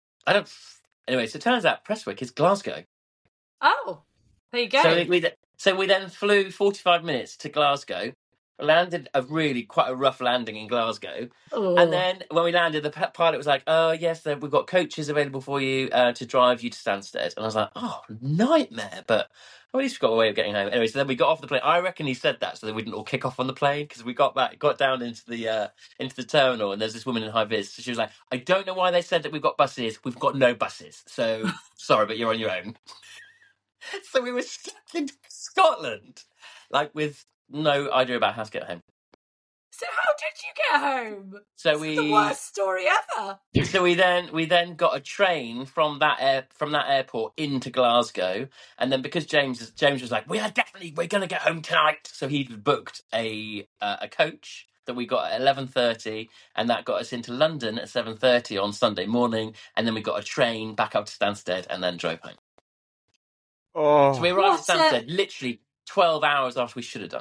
Anyway, so it turns out Prestwick is Glasgow. oh, there you go. So we then flew 45 minutes to Glasgow, landed quite a rough landing in Glasgow, and then when we landed, the pilot was like, "Oh yes, we've got coaches available for you to drive you to Stansted," and I was like, "Oh, nightmare!" But at least we got a way of getting home. Anyway, so then we got off the plane. I reckon he said that so that we didn't all kick off on the plane, because we got down into the terminal, and there's this woman in high vis. So she was like, "I don't know why they said that we've got buses. We've got no buses. So sorry, but you're on your own." So we were stuck in Scotland, with no idea about how to get home. So how did you get home? So this is the worst story ever. So we then got a train from that airport into Glasgow, and then because James was like, we're going to get home tonight, so he'd booked a coach that we got at 11:30, and that got us into London at 7:30 on Sunday morning, and then we got a train back up to Stansted and then drove home. Oh, so we arrived at Stansted literally 12 hours after we should have done.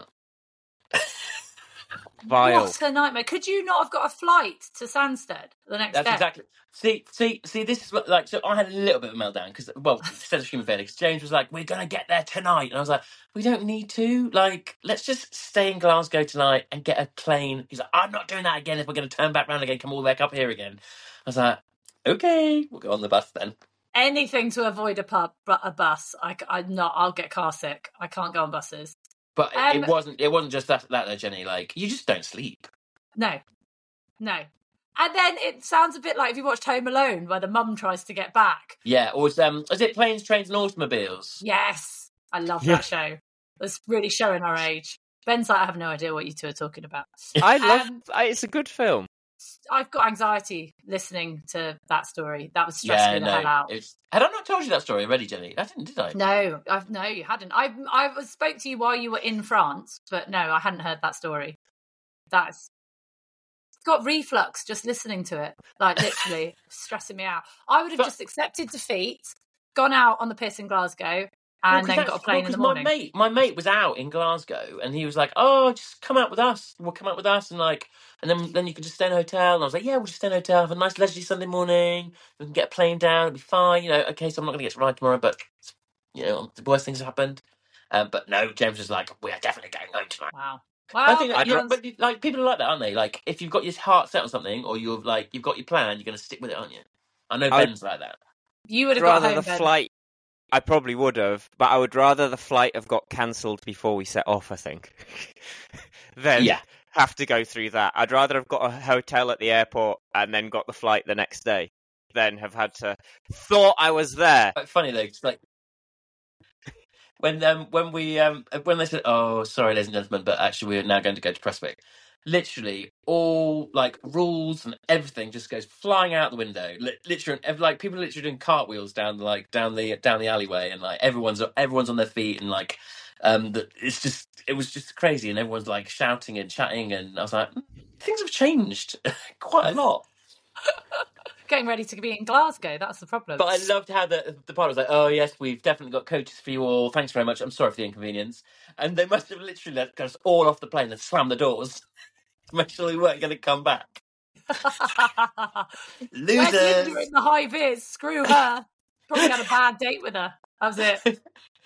Vile. What a nightmare! Could you not have got a flight to Stansted the next day? That's exactly. See. This is what, so I had a little bit of a meltdown because, sense of human failure. Because James was like, "We're gonna get there tonight," and I was like, "We don't need to. Let's just stay in Glasgow tonight and get a plane." He's like, "I'm not doing that again. If we're going to turn back round again, come all the way back up here again." I was like, "Okay, we'll go on the bus then." Anything to avoid a bus. I'll get car sick. I can't go on buses. But it wasn't just that though, Jenny. You just don't sleep. No. And then it sounds a bit like if you watched Home Alone, where the mum tries to get back. Yeah, or is it Planes, Trains and Automobiles? Yes, I love that show. It's really showing our age. Ben's like, I have no idea what you two are talking about. It's a good film. I've got anxiety listening to that story. That was stressing me the hell out. Had I not told you that story already, Jenny? I didn't, did I? No, you hadn't. I spoke to you while you were in France, but no, I hadn't heard that story. It's got reflux just listening to it. Literally stressing me out. I would have just accepted defeat, gone out on the piss in Glasgow, and then got a plane in the morning. My mate was out in Glasgow, and he was like, "Oh, just come out with us. We'll come out with us, and then you can just stay in a hotel." And I was like, "Yeah, we'll just stay in a hotel, have a nice leisurely Sunday morning. We can get a plane down. It'll be fine. Okay, so I'm not going to get to ride tomorrow, but the worst things have happened." But no, James was like, "We are definitely going home tonight." Wow. I Well, think but like people are like that, aren't they? Like if you've got your heart set on something, or you've got your plan, you're going to stick with it, aren't you? I know Ben's like that. you would have got Rather home, the Ben. flight. I probably would have, but I would rather the flight have got cancelled before we set off, I think, than have to go through that. I'd rather have got a hotel at the airport and then got the flight the next day than have had to thought I was there. Quite funny though, 'cause, like when they said, "Oh, sorry, ladies and gentlemen, but actually we're now going to go to Prospect," literally all like rules and everything just goes flying out the window. Literally, like people are literally doing cartwheels down the alleyway, and like everyone's on their feet, and like it was just crazy, and everyone's like shouting and chatting, and I was like, things have changed quite a lot. Getting ready to be in Glasgow, that's the problem. But I loved how the part was like, "Oh yes, we've definitely got coaches for you all. Thanks very much. I'm sorry for the inconvenience." And they must have literally let us all off the plane and slammed the doors to make sure we weren't going to come back. Where's Losers. Linda in the high vis? Screw her. Probably had a bad date with her. That was it.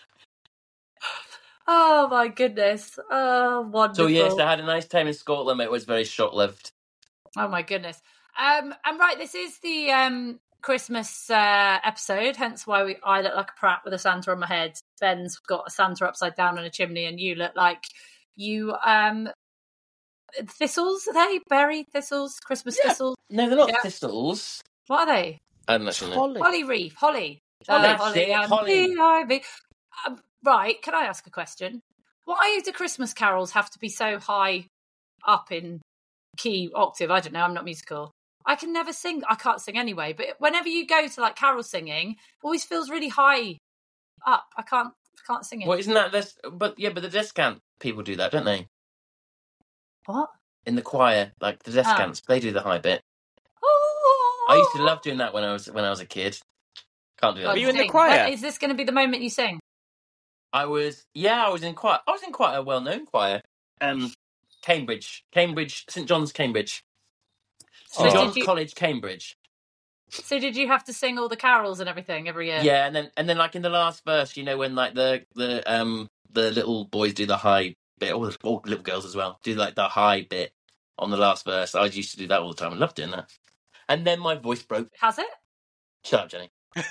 Oh my goodness. Oh, wonderful. So yes, I had a nice time in Scotland. It was very short-lived. Oh my goodness. And right, this is the Christmas episode, hence why I look like a prat with a Santa on my head. Ben's got a Santa upside down on a chimney, and you look like you thistles, are they? Berry thistles? Christmas thistles? No, they're not thistles. What are they? I don't know. Holly wreath. Holly. Holly. Ivy. Right, can I ask a question? Why do Christmas carols have to be so high up in key octave? I don't know, I'm not musical. I can never sing. I can't sing anyway, but whenever you go to like carol singing, it always feels really high up. I can't sing it. Well, isn't that this? But the descant people do that, don't they? What? In the choir, like the descants, they do the high bit. Oh! I used to love doing that when I was a kid. Can't do that. Are you in the choir? Is this going to be the moment you sing? I was in quite a well-known choir. Cambridge, St John's, Cambridge. St John's College, Cambridge. So did you have to sing all the carols and everything every year? Yeah, and then like in the last verse, when like the little boys do the high bit, or little girls as well, do like the high bit on the last verse. I used to do that all the time. I loved doing that. And then my voice broke. Has it? Shut up, Jenny.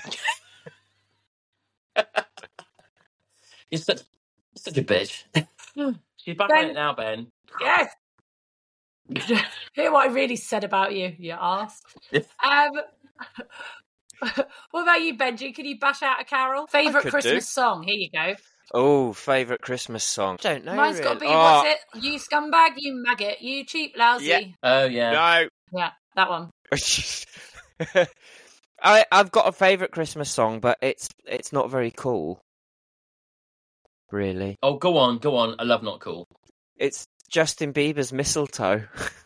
You're such a bitch. She's back on it now, Ben. Yes. Hear what I really said about you, you arse. What about you, Benji? Can you bash out a carol? Favourite Christmas song? Here you go. Oh, favourite Christmas song? I don't know. Mine's really. got to be, what's it? You scumbag, you maggot, you cheap lousy. Yeah. Oh, yeah. No. Yeah, that one. I've got a favourite Christmas song, but it's not very cool. Really. Oh, go on. I love Not Cool. It's Justin Bieber's Mistletoe.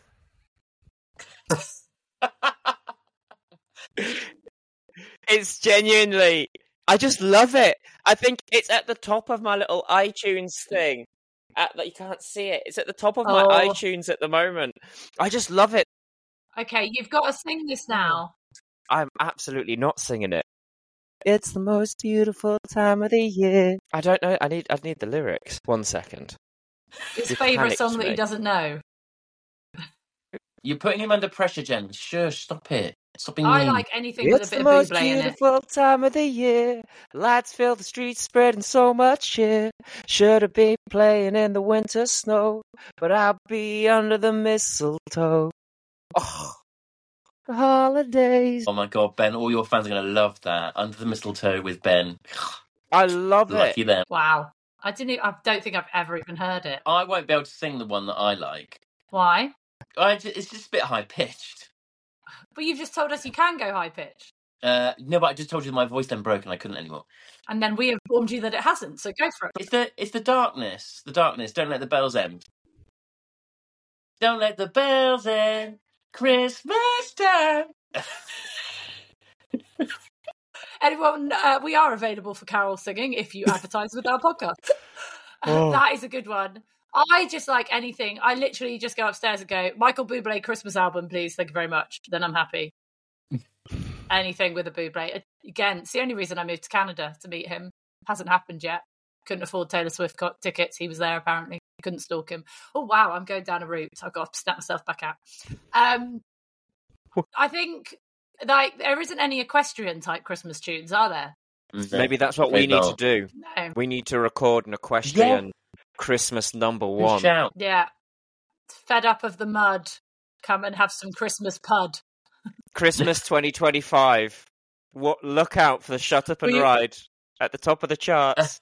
It's genuinely, I just love it. I think it's at the top of my little iTunes thing. You can't see it. It's at the top of my iTunes at the moment. I just love it. Okay, you've got to sing this now. I'm absolutely not singing it. It's the most beautiful time of the year. I don't know. I need the lyrics. 1 second. His favourite song that he doesn't know. You're putting him under pressure, Jen. Sure, stop it. Stop being mean. I like anything with a bit of Buble in it. It's the most beautiful time of the year. Lights fill the streets, spreading so much cheer. Should have been playing in the winter snow, but I'll be under the mistletoe. Oh, the holidays. Oh my God, Ben! All your fans are going to love that. Under the Mistletoe with Ben. I love it. Lucky them. Wow, I don't think I've ever even heard it. I won't be able to sing the one that I like. Why? It's just a bit high pitched. But you've just told us you can go high pitch. No, but I just told you my voice then broke and I couldn't anymore. And then we informed you that it hasn't, so go for it. It's the darkness. The darkness. Don't let the bells end. Don't let the bells end. Christmas time. Anyone, we are available for carol singing if you advertise with our podcast. That is a good one. I just like anything. I literally just go upstairs and go, Michael Bublé Christmas album, please. Thank you very much. Then I'm happy. Anything with a Bublé. Again, it's the only reason I moved to Canada, to meet him. Hasn't happened yet. Couldn't afford Taylor Swift tickets. He was there, apparently. Couldn't stalk him. Oh, wow, I'm going down a route. I've got to snap myself back out. I think like there isn't any equestrian-type Christmas tunes, are there? Maybe that's what we need to do. No. We need to record an equestrian Christmas number one. Shout. Yeah. Fed up of the mud. Come and have some Christmas pud. Christmas 2025. Look out for the Shut Up and Ride at the top of the charts.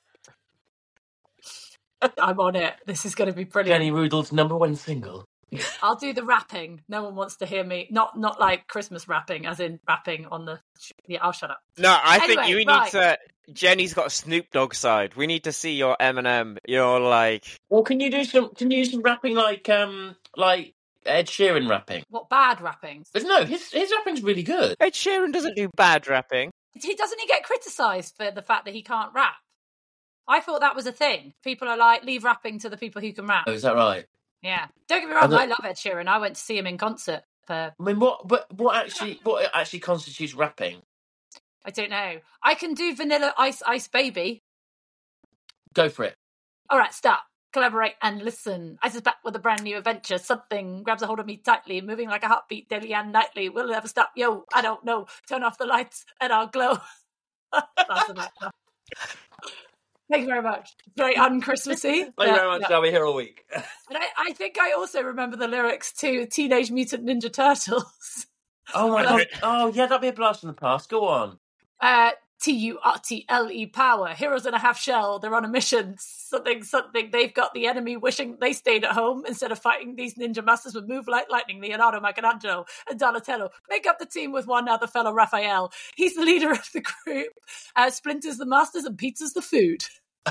I'm on it. This is going to be brilliant. Jenny Rudolph's #1 single. I'll do the rapping. No one wants to hear me. Not like Christmas rapping, as in rapping on the... Yeah, I'll shut up. No, I Anyway, think you need to... Jenny's got a Snoop Dogg side. We need to see your Eminem. You're like... Well, can you do some rapping like Ed Sheeran rapping? What, bad rapping? But no, his rapping's really good. Ed Sheeran doesn't do bad rapping. Doesn't he get criticised for the fact that he can't rap? I thought that was a thing. People are like, leave rapping to the people who can rap. Oh, is that right? Yeah. Don't get me wrong, I love Ed Sheeran. I went to see him in concert. I mean, what actually constitutes rapping? I don't know. I can do Vanilla Ice Baby. Go for it. All right, stop. Collaborate and listen. Ice is back with a brand new adventure. Something grabs a hold of me tightly, moving like a heartbeat daily and nightly. Will it ever stop? Yo, I don't know. Turn off the lights and I'll glow. That's enough. Thank you very much. Very un-Christmassy. Thank you very much. I'll be here all week. And I think I also remember the lyrics to Teenage Mutant Ninja Turtles. Oh my god. Oh yeah, that'd be a blast from the past. Go on. TURTLE power. Heroes in a half shell. They're on a mission. Something. They've got the enemy wishing they stayed at home. Instead of fighting, these ninja masters would move like lightning. Leonardo, Michelangelo, and Donatello make up the team with one other fellow, Raphael. He's the leader of the group. Splinter's the masters and Pizza's the food.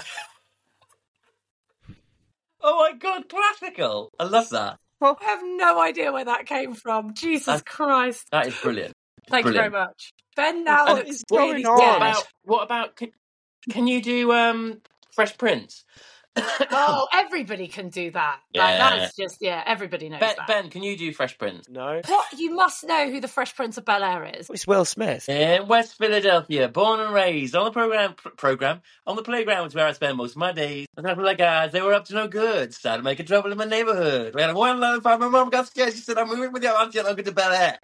Oh my god, classical! I love that. I have no idea where that came from. Jesus Christ. That is brilliant. Thank you very much. Ben now What looks is really going on? dead. What about can you do Fresh Prince? Oh, everybody can do that. Yeah. Like, that's just, everybody knows that. Ben, can you do Fresh Prince? No. What? You must know who the Fresh Prince of Bel-Air is. It's Will Smith. In West Philadelphia, born and raised on the program on the playground was where I spent most of my days. And I feel like guys, they were up to no good. Started making trouble in my neighborhood. We had a one lone fight. My mom got scared. She said, "I'm moving with your auntie and uncle to Bel-Air."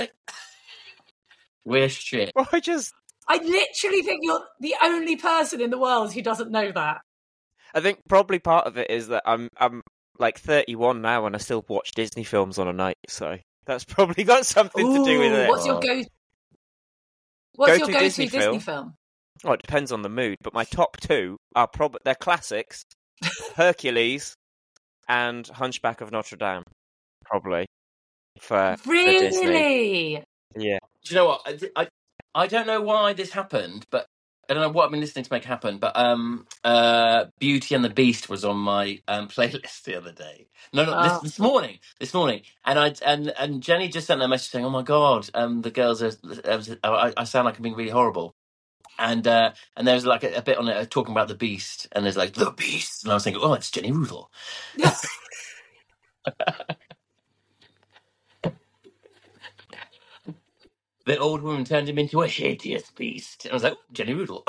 We're shit. Well, I literally think you're the only person in the world who doesn't know that. I think probably part of it is that I'm like 31 now and I still watch Disney films on a night, so that's probably got something to do with it. What's your go-to Disney film? Oh, it depends on the mood, but my top two are they're classics: Hercules and Hunchback of Notre Dame, probably for Disney. Really? Yeah. Do you know what? I don't know why this happened, but I don't know what I've been listening to make happen, but Beauty and the Beast was on my playlist the other day. No, this morning. And Jenny just sent a message saying, "Oh my god, the girls are. I sound like I'm being really horrible." And there's like a bit on it talking about the Beast, and there's like the Beast, and I was thinking, "Oh, it's Jenny Rudel." Yes. The old woman turned him into a hideous beast. And I was like, Jenny Rudel.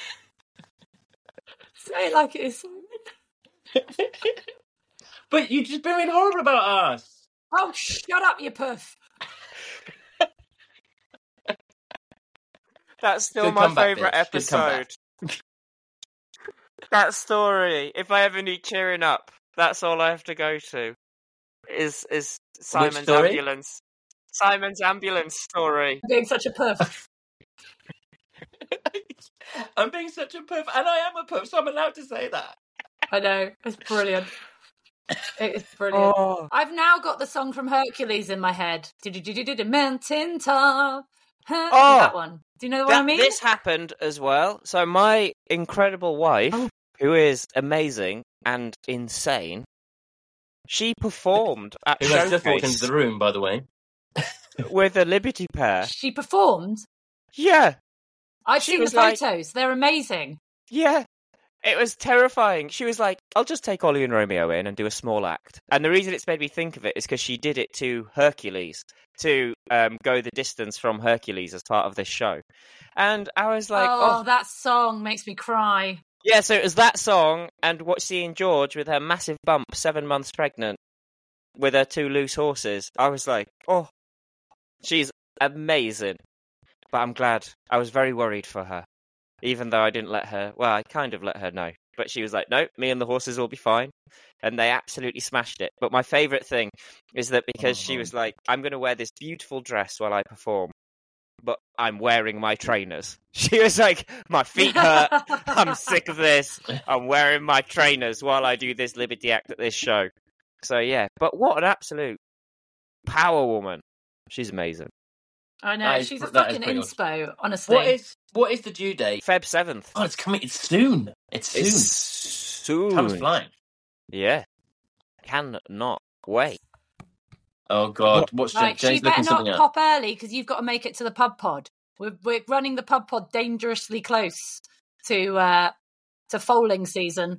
Say it like it is, Simon. But you've just been really horrible about us. Oh, shut up, you puff. That's still Good my comeback, favourite bitch. Good comeback. episode. That story. If I ever need cheering up, that's all I have to go to. Is Simon's story? ambulance. Simon's ambulance story. Being such a puff. I'm being such a puff, and I am a puff, so I'm allowed to say that. I know. It's brilliant. It is brilliant. Oh. I've now got the song from Hercules in my head. Mountain top. That one. Do you know what I mean? This happened as well. So my incredible wife, who is amazing and insane, she performed at Who has just walked Showcase into the room, by the way. with a Liberty Pair. She performed. Yeah. I've She seen the was like- photos. They're amazing. Yeah. It was terrifying. She was like, I'll just take Ollie and Romeo in and do a small act. And the reason it's made me think of it is because she did it to Hercules, to go the distance from Hercules as part of this show. And I was like, oh. That song makes me cry. Yeah, so it was that song and seeing George with her massive bump, 7 months pregnant, with her 2 loose horses. I was like, oh, she's amazing. But I'm glad. I was very worried for her. Even though I didn't let her, well, I kind of let her know. But she was like, no, me and the horses will be fine. And they absolutely smashed it. But my favourite thing is that because she was like, I'm going to wear this beautiful dress while I perform, but I'm wearing my trainers. She was like, my feet hurt. I'm sick of this. I'm wearing my trainers while I do this Liberty act at this show. So, yeah. But what an absolute power woman. She's amazing. I know. She's a fucking inspo, honestly. What is the due date? Feb 7th. Oh, it's coming. It's soon. It's soon. Time's flying. Yeah. Cannot wait. Oh, God. What's Like, Jane's she better looking not something up? pop early because you've got to make it to the pub pod. We're running the pub pod dangerously close to foaling season.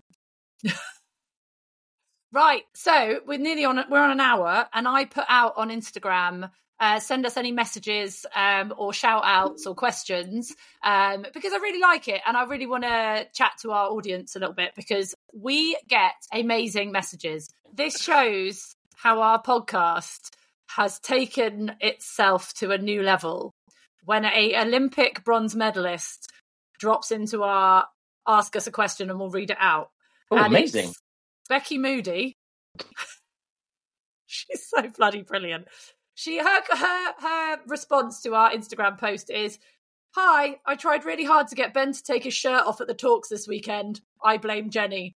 Right. So we're nearly on. We're on an hour, and I put out on Instagram. Send us any messages or shout outs or questions because I really like it and I really want to chat to our audience a little bit because we get amazing messages. This shows how our podcast has taken itself to a new level. When a Olympic bronze medalist drops into our Ask Us a Question and we'll read it out. Oh, and amazing. It's Becky Moody. She's so bloody brilliant. Her response to our Instagram post is, "Hi, I tried really hard to get Ben to take his shirt off at the talks this weekend. I blame Jenny."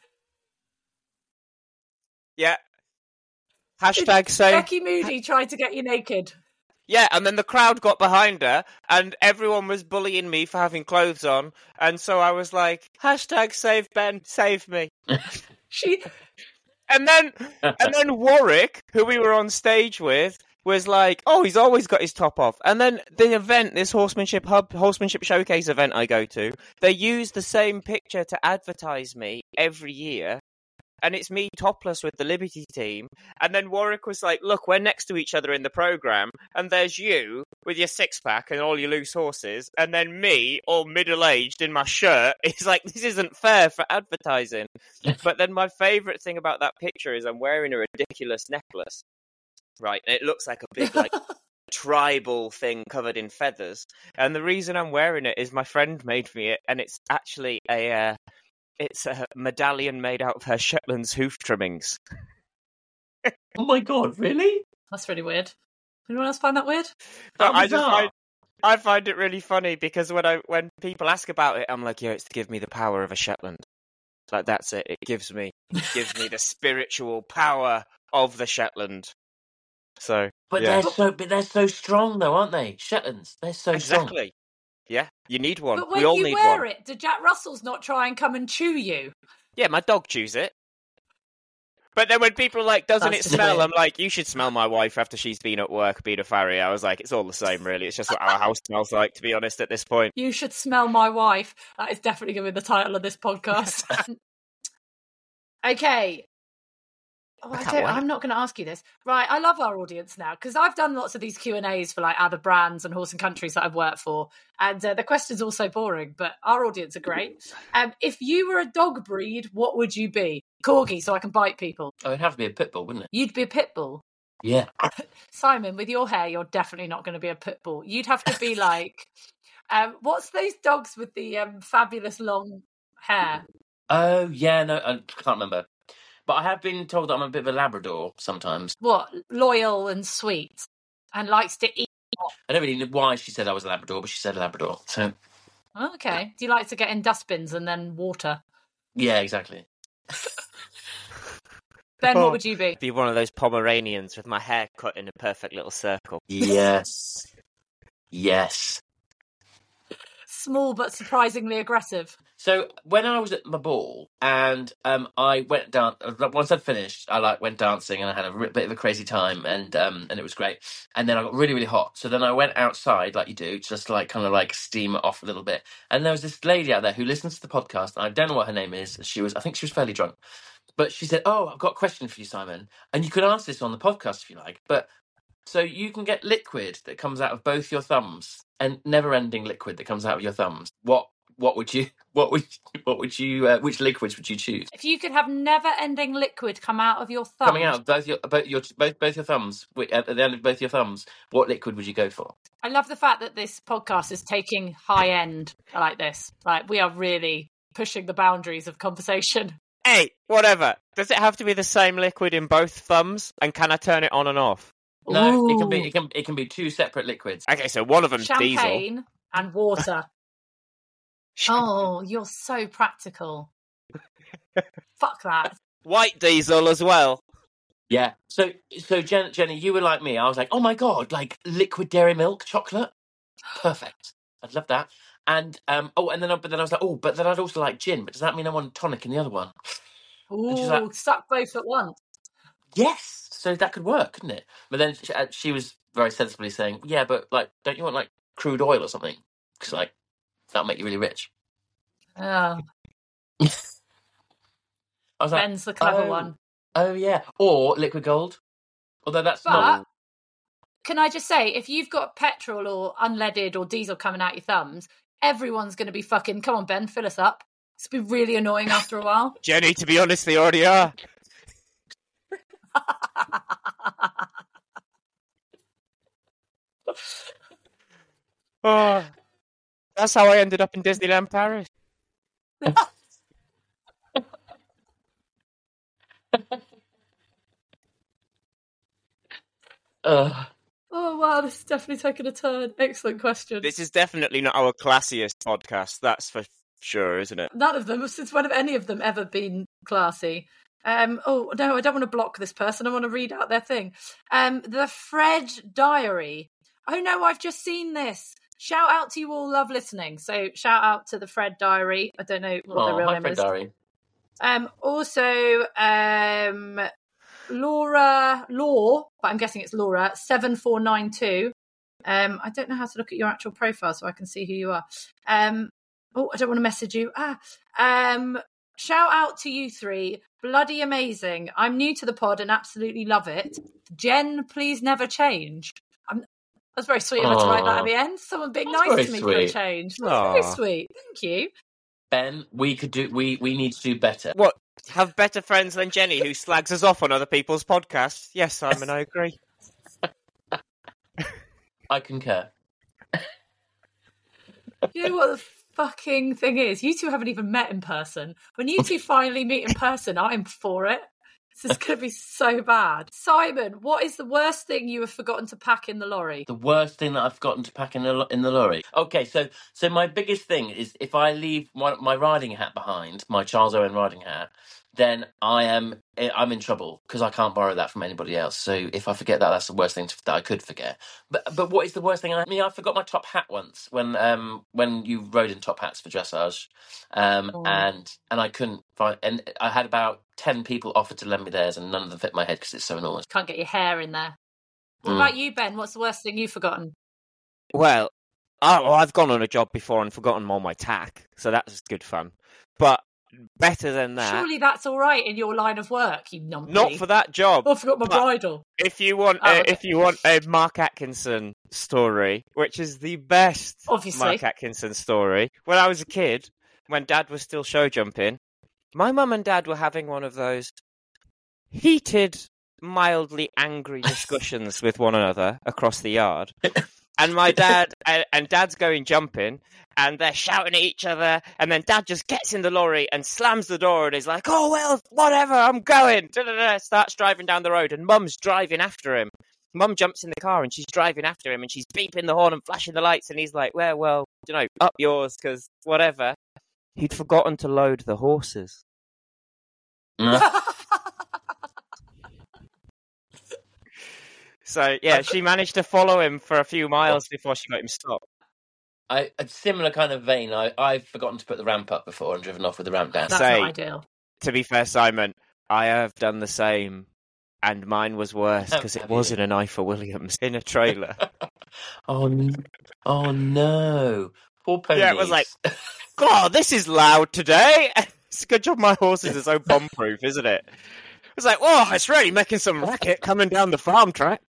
Yeah. Hashtag say... Becky Moody tried to get you naked. Yeah, and then the crowd got behind her, and everyone was bullying me for having clothes on, and so I was like, hashtag save Ben, save me. And then Warwick, who we were on stage with, was like, oh, he's always got his top off. And then the event, this Horsemanship Showcase event I go to, they use the same picture to advertise me every year. And it's me topless with the Liberty team. And then Warwick was like, look, we're next to each other in the programme. And there's you with your six-pack and all your loose horses. And then me, all middle-aged in my shirt. It's like, this isn't fair for advertising. But then my favourite thing about that picture is I'm wearing a ridiculous necklace. Right, and it looks like a big, like, tribal thing covered in feathers. And the reason I'm wearing it is my friend made me it. And it's actually it's a medallion made out of her Shetland's hoof trimmings. Oh my God, really? That's really weird. Anyone else find that weird? But I find it really funny because when people ask about it, I'm like, yeah, it's to give me the power of a Shetland. Like, that's it. It gives me the spiritual power of the Shetland. So, But yeah. they're so strong though, aren't they? Shetlands, they're so strong. Exactly. Yeah, you need one. But when we all you need wear one. it, do Jack Russells not try and come and chew you? Yeah, my dog chews it. But then when people are like, doesn't That's it smell? weird. I'm like, you should smell my wife after she's been at work, being a farrier. I was like, it's all the same, really. It's just what our house smells like, to be honest, at this point. You should smell my wife. That is definitely going to be the title of this podcast. Okay. Oh, I'm not going to ask you this. Right, I love our audience now because I've done lots of these Q&As for like other brands and horse and countries that I've worked for, and the questions are all so boring, but our audience are great. If you were a dog breed, what would you be? Corgi, so I can bite people. Oh, it'd have to be a pit bull, wouldn't it? You'd be a pit bull. Yeah. Simon, with your hair, you're definitely not going to be a pit bull. You'd have to be like, what's those dogs with the fabulous long hair? Oh, yeah, no, I can't remember. But I have been told that I'm a bit of a Labrador sometimes. What? Loyal and sweet and likes to eat. I don't really know why she said I was a Labrador, but she said Labrador. So, Okay. Do you like to get in dustbins and then water? yeah, exactly. Ben, what would you be? Be one of those Pomeranians with my hair cut in a perfect little circle. Yes. Yes. small but surprisingly aggressive. So when I was at my ball and I went down, once I'd finished, I went dancing and I had a bit of a crazy time and it was great. And then I got really, really hot. So then I went outside like you do, just to kind of steam it off a little bit. And there was this lady out there who listens to the podcast. And I don't know what her name is. I think she was fairly drunk. But she said, "Oh, I've got a question for you, Simon. And you could ask this on the podcast if you like. But so you can get liquid that comes out of both your thumbs and never-ending liquid that comes out of your thumbs. Which liquids would you choose? If you could have never-ending liquid come out of your thumb, Coming out of both your thumbs, at the end of both your thumbs, what liquid would you go for? I love the fact that this podcast is taking high end like this. We are really pushing the boundaries of conversation. Hey, whatever. Does it have to be the same liquid in both thumbs? And can I turn it on and off? No, Ooh. it can be two separate liquids. Okay, so one of them's champagne diesel. and water. Oh, you're so practical. Fuck that. White diesel as well. Yeah. So Jenny, you were like me. I was like, oh my god, liquid dairy milk chocolate, perfect. I'd love that. And then I was like, oh, but then I'd also like gin. But does that mean I want tonic in the other one? Ooh, suck both at once. Yes. So that could work, couldn't it? But then she was very sensibly saying, yeah, but don't you want crude oil or something? Because that'll make you really rich. Oh. I was Ben's the clever one. Oh yeah, or liquid gold. Although that's not. Can I just say, if you've got petrol or unleaded or diesel coming out your thumbs, everyone's going to be fucking. Come on, Ben, fill us up. It's been really annoying after a while. Jenny, to be honest, they already are. Oh, that's how I ended up in Disneyland Paris. Oh wow, this is definitely taking a turn. Excellent question. This is definitely not our classiest podcast, that's for sure, isn't it? None of them, since when have any of them ever been classy? Oh no, I don't want to block this person. I want to read out their thing. The Fred Diary. Oh no, I've just seen this. Shout out to you all, love listening. So shout out to the Fred Diary. I don't know what the real name Fred is. Diary. Also, Law, but I'm guessing it's Laura 7492. I don't know how to look at your actual profile so I can see who you are. I don't want to message you. Shout out to you three. Bloody amazing. I'm new to the pod and absolutely love it. Jen, please never change. That's very sweet of her to write that at the end. Someone being nice to me for a change. That's very sweet. Thank you. Ben, we need to do better. What? Have better friends than Jenny, who slags us off on other people's podcasts? Yes, Simon, I agree. I concur. You know what the fucking thing is? You two haven't even met in person. When you two finally meet in person, I'm for it. This is going to be so bad. Simon, what is the worst thing you have forgotten to pack in the lorry? The worst thing that I've forgotten to pack in the lorry. Okay, so my biggest thing is if I leave my riding hat behind, my Charles Owen riding hat, then I'm in trouble because I can't borrow that from anybody else. So if I forget that, that's the worst thing that I could forget. But what is the worst thing? I forgot my top hat once when you rode in top hats for dressage, and I couldn't find. And I had about 10 people offer to lend me theirs, and none of them fit my head because it's so enormous. Can't get your hair in there. What about you, Ben? What's the worst thing you've forgotten? Well, I've gone on a job before and forgotten all my tack, so that was good fun. But better than that. Surely that's all right in your line of work, you numpty. Not for that job. I forgot my bridle. If you want, if you want a Mark Atkinson story, which is the best Obviously. Mark Atkinson story, when I was a kid, when Dad was still show jumping, my mum and Dad were having one of those heated, mildly angry discussions with one another across the yard. And my dad and Dad's going jumping, and they're shouting at each other, and then Dad just gets in the lorry and slams the door and is like, oh, well, whatever, I'm going. Starts driving down the road, and Mum's driving after him. Mum jumps in the car, and she's driving after him, and she's beeping the horn and flashing the lights, and he's like, well, up yours, because whatever. He'd forgotten to load the horses. So, yeah, she managed to follow him for a few miles before she got him stopped. A similar kind of vein. I've forgotten to put the ramp up before and driven off with the ramp down. That's Say- not ideal. To be fair, Simon, I have done the same, and mine was worse because it Have was you? in an IFA Williams in a trailer. Oh no! Poor ponies. Yeah, it was like- God, this is loud today. It's a good job my horses are so bomb-proof, isn't it? It's like, oh, it's really making some racket coming down the farm track.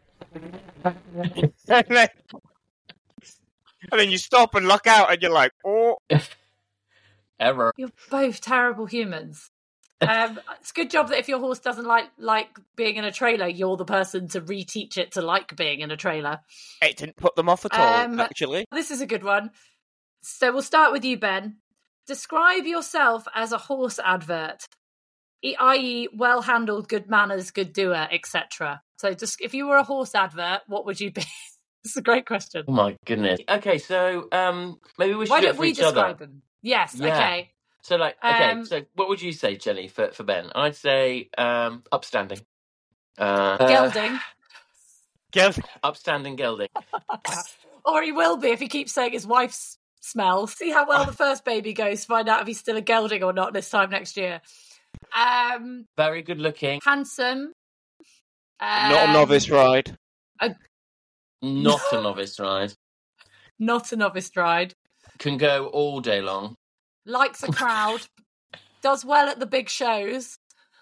and then you stop and look out, and you're like, oh. Error. You're both terrible humans. It's a good job that if your horse doesn't like being in a trailer, you're the person to reteach it to like being in a trailer. It didn't put them off at all, actually. This is a good one. So we'll start with you, Ben. Describe yourself as a horse advert, i.e. well-handled, good manners, good doer, etc. So just if you were a horse advert, what would you be? It's a great question. Oh my goodness. Okay, so maybe we should Why do it don't for we each describe other. them? Yes, Yeah. okay. So so what would you say, Jenny, for Ben? I'd say upstanding. Gelding. Upstanding gelding. Or he will be if he keeps saying his wife's smell. See how well the first baby goes, find out if he's still a gelding or not this time next year. Very good looking. Handsome. Not a novice ride. Not a novice ride. Not a novice ride. Can go all day long. Likes a crowd. Does well at the big shows.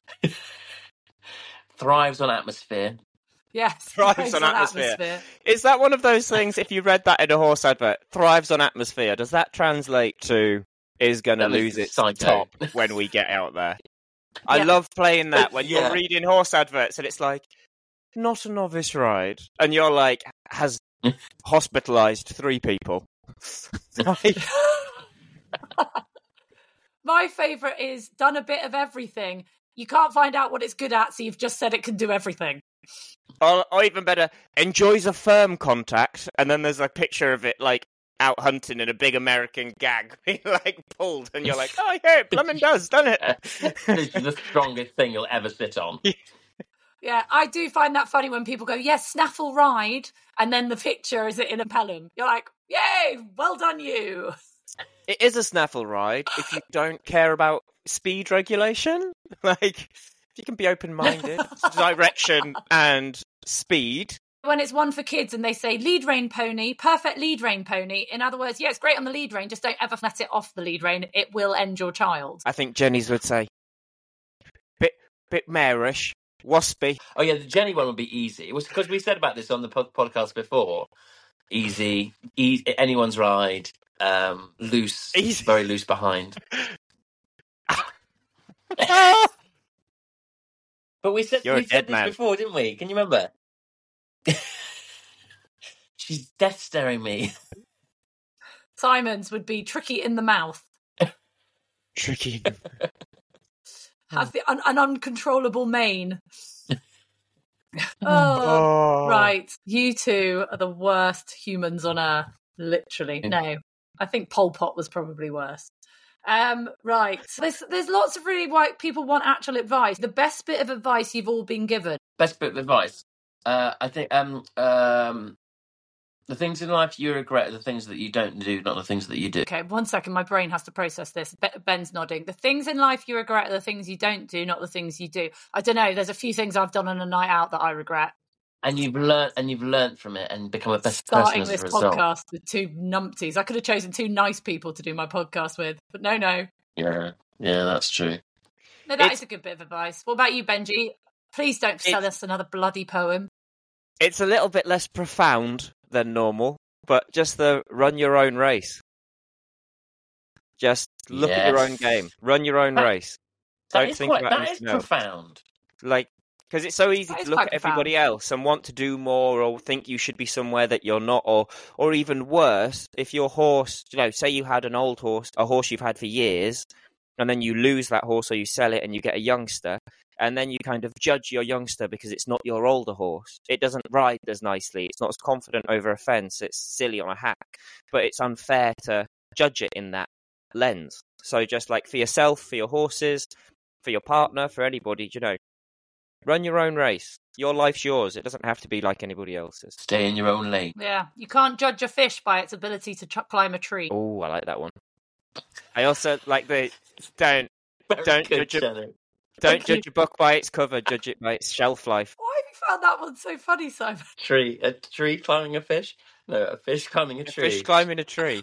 Thrives on atmosphere. Yes. Thrives on atmosphere. Is that one of those things, if you read that in a horse advert, thrives on atmosphere, does that translate to is going to That lose makes its psycho. top when we get out there? I Yeah. love playing that when Yeah. you're reading horse adverts and it's like, not a novice ride. And you're like, has hospitalised 3 people. Like, My favourite is done a bit of everything. You can't find out what it's good at, so you've just said it can do everything. or even better, enjoys a firm contact, and then there's a picture of it like out hunting in a big American gag being like pulled, and you're like, oh yeah, it blooming does, doesn't it? This is the strongest thing you'll ever sit on. Yeah, I do find that funny when people go, yes, snaffle ride, and then the picture is it in a pelham. You're like, yay, well done you. It is a snaffle ride if you don't care about speed regulation. Like, if you can be open-minded, direction and speed. When it's one for kids and they say lead rein pony, perfect lead rein pony. In other words, yeah, it's great on the lead rein, just don't ever let it off the lead rein. It will end your child. I think Jenny's would say, bit marish, waspy. Oh yeah, the Jenny one would be easy. It was because we said about this on the podcast before. Easy, anyone's ride. Loose, Easy. very loose behind. But we said You're a this dead man. before, didn't we? Can you remember? She's death staring me. Simon's would be tricky in the mouth. Tricky. Have an uncontrollable mane. Oh, right. You two are the worst humans on earth. Literally. No. I think Pol Pot was probably worse. Right. There's lots of really why people want actual advice. The best bit of advice you've all been given. Best bit of advice. I think the things in life you regret are the things that you don't do, not the things that you do. Okay, 1 second. My brain has to process this. Ben's nodding. The things in life you regret are the things you don't do, not the things you do. I don't know. There's a few things I've done on a night out that I regret. And you've learned from it and become a better Starting person as this a result. podcast with 2 numpties. I could have chosen 2 nice people to do my podcast with, but no. Yeah, that's true. No, that is a good bit of advice. What about you, Benji? Please don't sell us another bloody poem. It's a little bit less profound than normal, but just the run your own race. Just look at your own game. Run your own race. Don't think about that is anything else. profound. Like, because it's so easy That to is look quite at everybody else and want to do more, or think you should be somewhere that you're not, or even worse, if your horse, say you had an old horse, a horse you've had for years, and then you lose that horse or you sell it and you get a youngster, and then you kind of judge your youngster because it's not your older horse. It doesn't ride as nicely. It's not as confident over a fence. It's silly on a hack. But it's unfair to judge it in that lens. So just like for yourself, for your horses, for your partner, for anybody, run your own race. Your life's yours. It doesn't have to be like anybody else's. Stay in your own lane. Yeah, you can't judge a fish by its ability to climb a tree. Oh, I like that one. I also like the don't judge a book by its cover. Judge it by its shelf life. Why have you found that one so funny, Simon? A tree climbing a fish? No, a fish climbing a tree. A fish climbing a tree.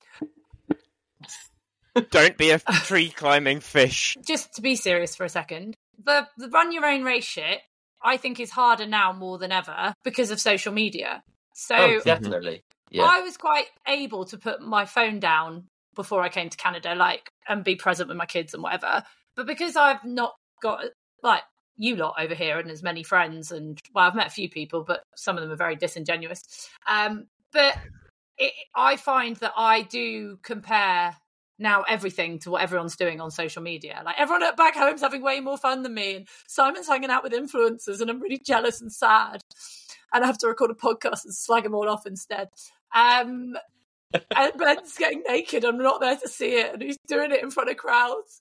Don't be a tree climbing fish. Just to be serious for a second, the run your own race shit, I think, is harder now more than ever because of social media. So definitely. Yeah. I was quite able to put my phone down before I came to Canada, and be present with my kids and whatever. But because I've not got you lot over here and as many friends, and I've met a few people, but some of them are very disingenuous. But I find that I do compare now everything to what everyone's doing on social media. Like, everyone at back home's having way more fun than me, and Simon's hanging out with influencers, and I'm really jealous and sad, and I have to record a podcast and slag them all off instead. And Ben's getting naked, I'm not there to see it, and he's doing it in front of crowds.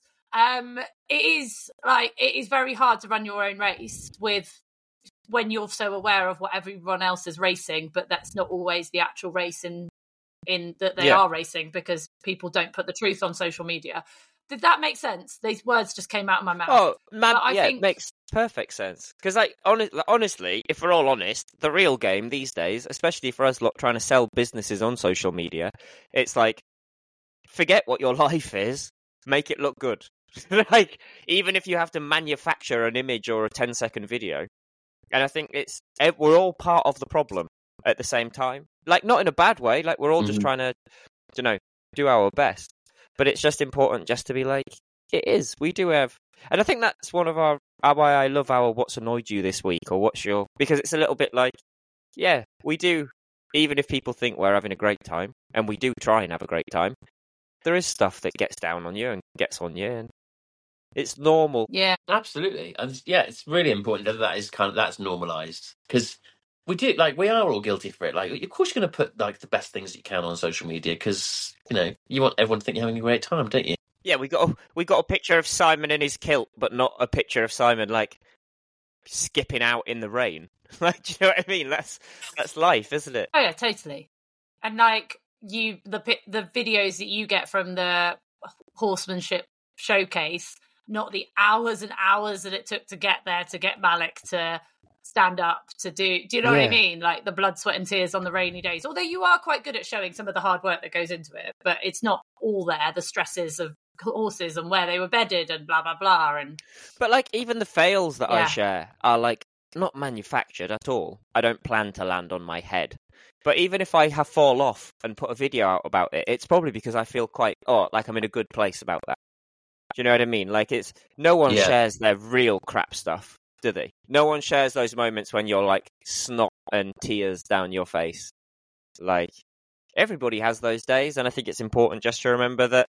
It is very hard to run your own race when you're so aware of what everyone else is racing, but that's not always the actual race in that they are racing, because people don't put the truth on social media. Did that make sense? These words just came out of my mouth. Oh, man, it makes perfect sense. Because, honestly, if we're all honest, the real game these days, especially for us lot trying to sell businesses on social media, it's like, forget what your life is, make it look good. Even if you have to manufacture an image or a 10-second video. And I think we're all part of the problem at the same time. Not in a bad way, we're all just trying to, do our best. But it's just important just to be it is. We do have, and I think that's one of why I love our what's annoyed you this week, or because it's a little bit we do, even if people think we're having a great time, and we do try and have a great time, there is stuff that gets down on you and gets on you, and it's normal. Yeah, absolutely. And it's really important that that's normalized, because we do, we are all guilty for it. Of course you're going to put the best things that you can on social media, because you want everyone to think you're having a great time, don't you? Yeah, we got a picture of Simon in his kilt, but not a picture of Simon skipping out in the rain. Do you know what I mean? That's life, isn't it? Oh yeah, totally. And the videos that you get from the horsemanship showcase, not the hours and hours that it took to get there, to get Malik to stand up, to do you know what I mean? The blood, sweat and tears on the rainy days. Although you are quite good at showing some of the hard work that goes into it, but it's not all there. The stresses of horses and where they were bedded and blah, blah, blah. But even the fails that I share are not manufactured at all. I don't plan to land on my head. But even if I have fall off and put a video out about it, it's probably because I feel I'm in a good place about that. Do you know what I mean? It's no one shares their real crap stuff, do they? No one shares those moments when you're snot and tears down your face. Everybody has those days, and I think it's important just to remember that,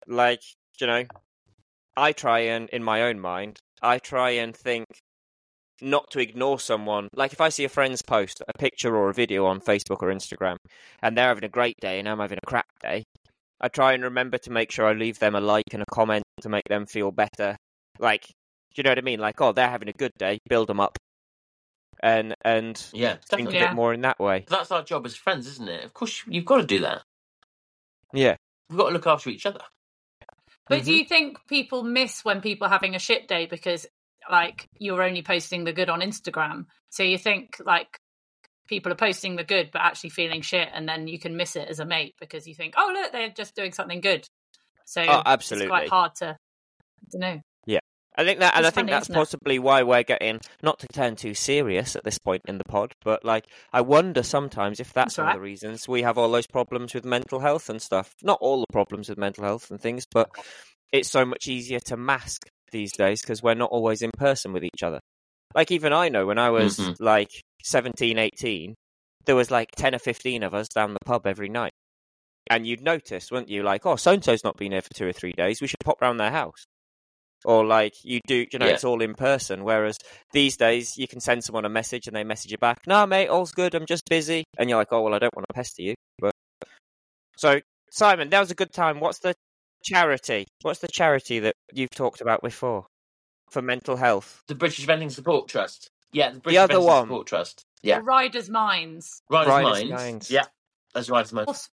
I try and, in my own mind, I try and think not to ignore someone. If I see a friend's post a picture or a video on Facebook or Instagram, and they're having a great day and I'm having a crap day, I try and remember to make sure I leave them a like and a comment to make them feel better. Do you know what I mean? They're having a good day, build them up. And think of it more in that way. That's our job as friends, isn't it? Of course, you've got to do that. Yeah. We've got to look after each other. But do you think people miss when people are having a shit day because, you're only posting the good on Instagram? So you think, people are posting the good but actually feeling shit, and then you can miss it as a mate because you think, oh, look, they're just doing something good. So absolutely. It's quite hard to, I don't know. Yeah. I think that's possibly why we're getting, not to turn too serious at this point in the pod, but I wonder sometimes if that's one of the reasons we have all those problems with mental health and stuff. Not all the problems with mental health and things, but it's so much easier to mask these days because we're not always in person with each other. Even I know when I was 17, 18, there was 10 or 15 of us down the pub every night. And you'd notice, wouldn't you? So-and-so's not been here for 2 or 3 days. We should pop round their house. Or you do, it's all in person. Whereas these days, you can send someone a message and they message you back. "No, mate, all's good. I'm just busy." And you're oh, well, I don't want to pester you. But so, Simon, that was a good time. What's the charity? What's the charity that you've talked about before for mental health? The British Vending Support Trust. Yeah, the British other Fences one. Support Trust. Yeah. Or Riders' Minds. Riders' Minds. Yeah, that's Riders' Minds. Horse-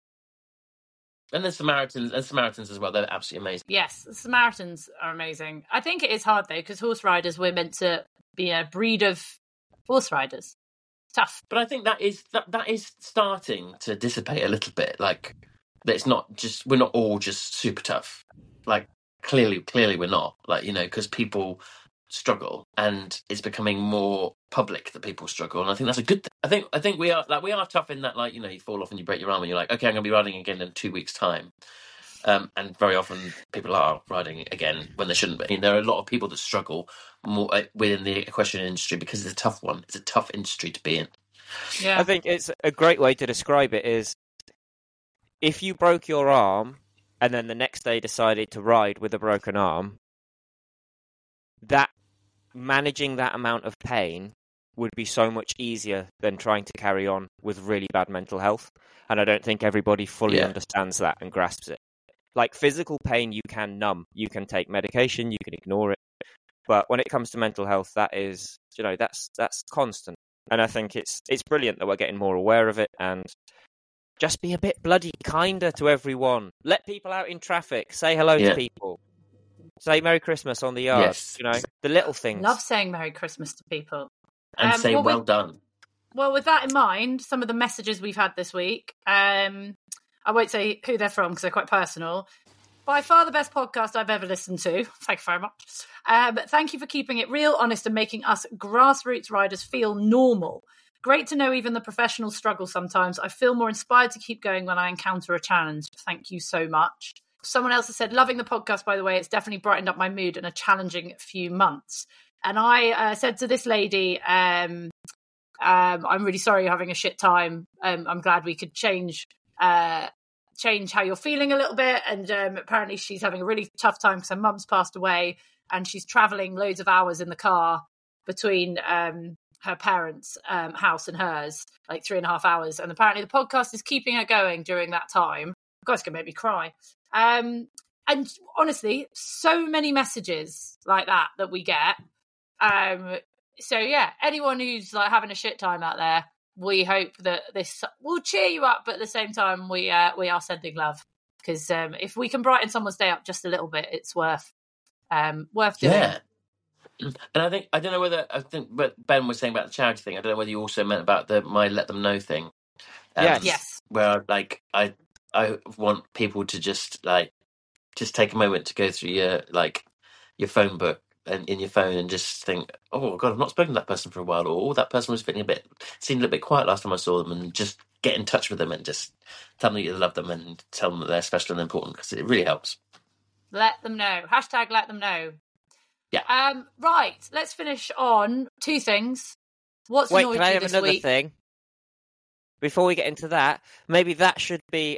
And then Samaritans as well. They're absolutely amazing. Yes, the Samaritans are amazing. I think it is hard though, because horse riders, we're meant to be a breed of horse riders. Tough. But I think that is starting to dissipate a little bit. Like, that it's not just, we're not all just super tough. Like, clearly we're not. Like, you know, because people struggle, and it's becoming more public that people struggle, and I think that's a good thing. I think we are tough in that, like, you know, you fall off and you break your arm and you're like, okay, I'm going to be riding again in 2 weeks' time. And very often people are riding again when they shouldn't be. I mean, there are a lot of people that struggle more within the equestrian industry because it's a tough one. It's a tough industry to be in. Yeah. I think it's a great way to describe it is if you broke your arm and then the next day decided to ride with a broken arm, that managing that amount of pain would be so much easier than trying to carry on with really bad mental health. And I don't think everybody fully understands that and grasps it. Like, physical pain, you can numb, you can take medication, you can ignore it. But when it comes to mental health, that is, you know, that's constant. And I think it's brilliant that we're getting more aware of it, and just be a bit bloody kinder to everyone. Let people out in traffic, say hello to people. Say Merry Christmas on the yard. Yes. You know, the little things. Love saying Merry Christmas to people. And say well done. Well, with that in mind, some of the messages we've had this week, I won't say who they're from because they're quite personal. By far the best podcast I've ever listened to. Thank you very much. Thank you for keeping it real, honest, and making us grassroots riders feel normal. Great to know even the professionals struggle sometimes. I feel more inspired to keep going when I encounter a challenge. Thank you so much. Someone else has said, loving the podcast, by the way. It's definitely brightened up my mood in a challenging few months. And I said to this lady, I'm really sorry you're having a shit time. I'm glad we could change how you're feeling a little bit. And apparently she's having a really tough time because her mum's passed away and she's traveling loads of hours in the car between her parents' house and hers, like 3.5 hours. And apparently the podcast is keeping her going during that time. God, it's going to make me cry. And honestly, so many messages like that we get. So yeah, anyone who's like having a shit time out there, we hope that this will cheer you up, but at the same time, we are sending love, because if we can brighten someone's day up just a little bit, it's worth doing. Yeah. And I don't know but Ben was saying about the charity thing. I don't know whether you also meant about my let them know thing. Yes. Where I want people to just take a moment to go through your phone book and in your phone and just think, oh God, I've not spoken to that person for a while, or that person was seemed a little bit quiet last time I saw them, and just get in touch with them and just tell them that you love them and tell them that they're special and important, because it really helps. Let them know. # let them know. Yeah. Right. Let's finish on 2 things. What's annoyed you this week? Wait, can I have another thing? Before we get into that, maybe that should be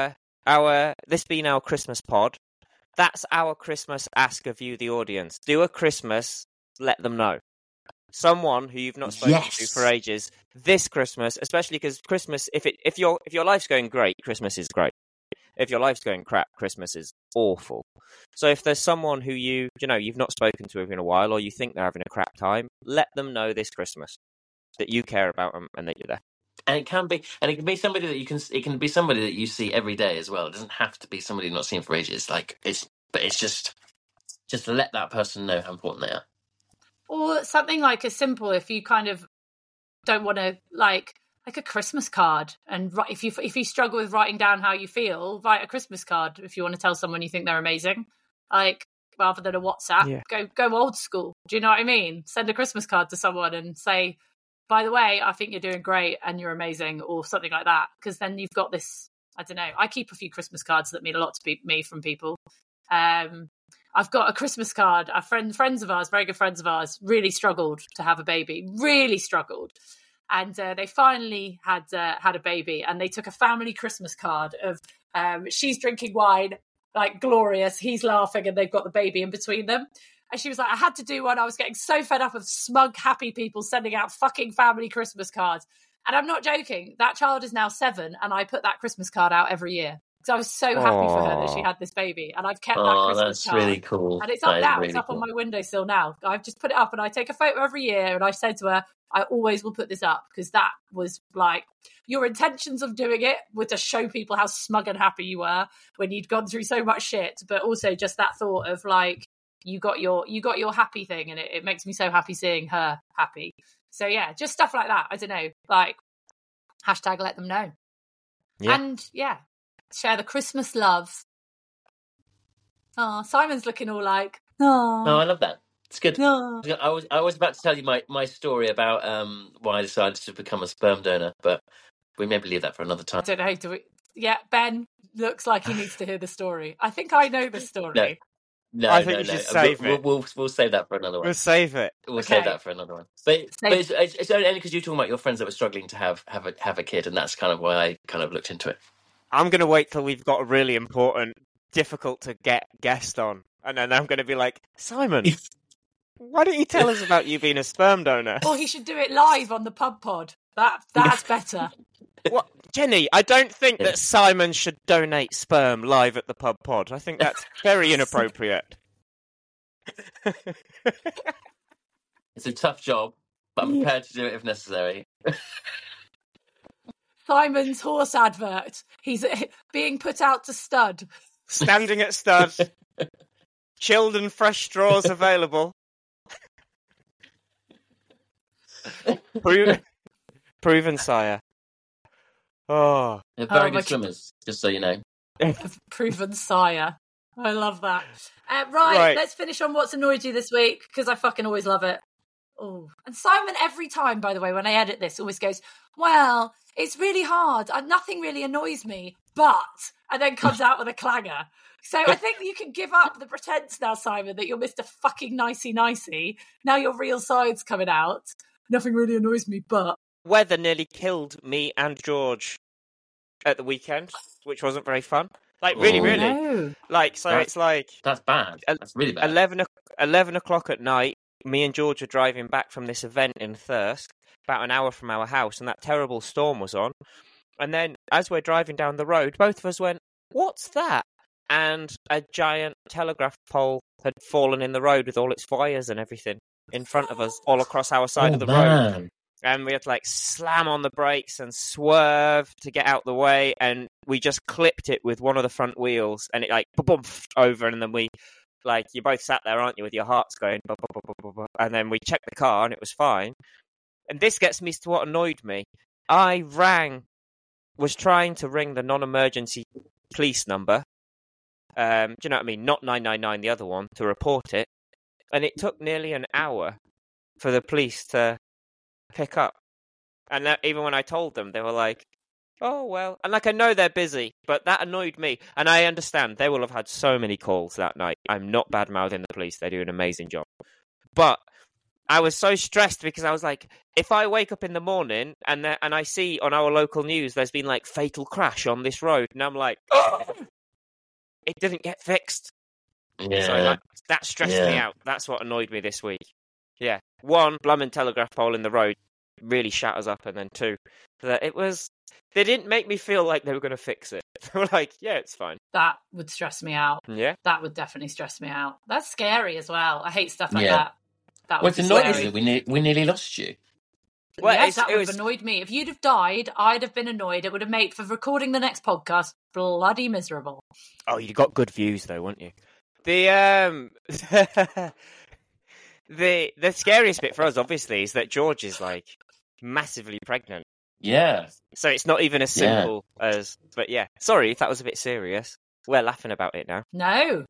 this being our Christmas pod. That's our Christmas ask of you, the audience. Do a Christmas, let them know. Someone who you've not spoken to for ages. This Christmas, especially because Christmas, if your life's going great, Christmas is great. If your life's going crap, Christmas is awful. So if there's someone who you've not spoken to in a while, or you think they're having a crap time, let them know this Christmas that you care about them and that you're there. And it can be somebody it can be somebody that you see every day as well. It doesn't have to be somebody you've not seen for ages. It's just to let that person know how important they are. Or something like as simple, if you kind of don't want to like a Christmas card, and if you struggle with writing down how you feel, write a Christmas card if you want to tell someone you think they're amazing. Like, rather than a WhatsApp, go old school. Do you know what I mean? Send a Christmas card to someone and say, by the way, I think you're doing great and you're amazing, or something like that. Because then you've got this, I don't know, I keep a few Christmas cards that mean a lot to me from people. I've got a Christmas card. Friends of ours, very good friends of ours, really struggled to have a baby, really struggled. And they finally had a baby, and they took a family Christmas card of she's drinking wine, like glorious, he's laughing, and they've got the baby in between them. And she was like, I had to do one. I was getting so fed up of smug, happy people sending out fucking family Christmas cards. And I'm not joking. That child is now 7, and I put that Christmas card out every year. because I was so happy for her that she had this baby, and I've kept that Oh, Christmas that's card. really cool. And it's That up is now. really It's up cool. on my windowsill now. I've just put it up, and I take a photo every year. And I said to her, I always will put this up, because that was like, your intentions of doing it were to show people how smug and happy you were when you'd gone through so much shit, but also just that thought of like, you got your happy thing, and it makes me so happy seeing her happy. So yeah, just stuff like that. I don't know, like hashtag let them know. Yeah. And yeah, share the Christmas love. Oh, Simon's looking all like, oh, No, I love that. It's good. no. I was about to tell you my story about why I decided to become a sperm donor, but we maybe leave that for another I time. don't know. Do we? Yeah, Ben looks like he needs to hear the story. I think I know the story. No, I think you should save it. We'll save that for another one. We'll save it. We'll Okay. save that for another one. But it's only because you're talking about your friends that were struggling to have a kid, and that's kind of why I kind of looked into it. I'm going to wait till we've got a really important, difficult to get guest on. And then I'm going to be like, Simon, why don't you tell us about you being a sperm donor? Or he should do it live on the pub pod. That's better. What, Jenny, I don't think that Simon should donate sperm live at the pub pod. I think that's very inappropriate. It's a tough job, but I'm prepared to do it if necessary. Simon's horse advert. He's being put out to stud. Standing at stud. Chilled and fresh straws available. Proven sire. Oh. They're very my good swimmers, just so you know. Proven sire. I love that. Right, let's finish on what's annoyed you this week, because I fucking always love it. Oh, and Simon, every time, by the way, when I edit this, always goes, well, it's really hard. Nothing really annoys me, but, and then comes out with a clanger. So I think you can give up the pretense now, Simon, that you're Mr. fucking nicey. Now your real side's coming out. Nothing really annoys me, but. Weather nearly killed me and George at the weekend, which wasn't very fun. Like, really. No. Like, so it's like... That's bad. That's really bad. 11 o'clock at night, me and George are driving back from this event in Thirsk, about an hour from our house, and that terrible storm was on. And then, as we're driving down the road, both of us went, what's that? And a giant telegraph pole had fallen in the road with all its wires and everything in front of us, all across our side of the road. And we had to like slam on the brakes and swerve to get out the way, and we just clipped it with one of the front wheels, and it like boom over, and then we like, you both sat there, aren't you, with your hearts going, and then we checked the car and it was fine. And this gets me to what annoyed me. I was trying to ring the non-emergency police number. Do you know what I mean? Not 999, the other one, to report it. And it took nearly an hour for the police to pick up. And even when I told them, they were like, oh, well. And like, I know they're busy, but that annoyed me. And I understand they will have had so many calls that night. I'm not bad-mouthing the police. They do an amazing job. But I was so stressed because I was like, if I wake up in the morning and I see on our local news there's been like fatal crash on this road, and I'm like, oh, it didn't get fixed. Yeah. So that stressed me out. That's what annoyed me this week. Yeah. One, blooming telegraph pole in the road really shut us up, and then two, that they didn't make me feel like they were going to fix it. They were like, yeah, it's fine. That would stress me out. Yeah. That would definitely stress me out. That's scary as well. I hate stuff like that. What's annoying is we nearly lost you. Well, yes, that would have annoyed me. If you'd have died, I'd have been annoyed. It would have made for recording the next podcast bloody miserable. Oh, you got good views though, wouldn't you? The the scariest bit for us, obviously, is that George is like massively pregnant. Yeah. So it's not even as simple as. But yeah, sorry if that was a bit serious. We're laughing about it now. No.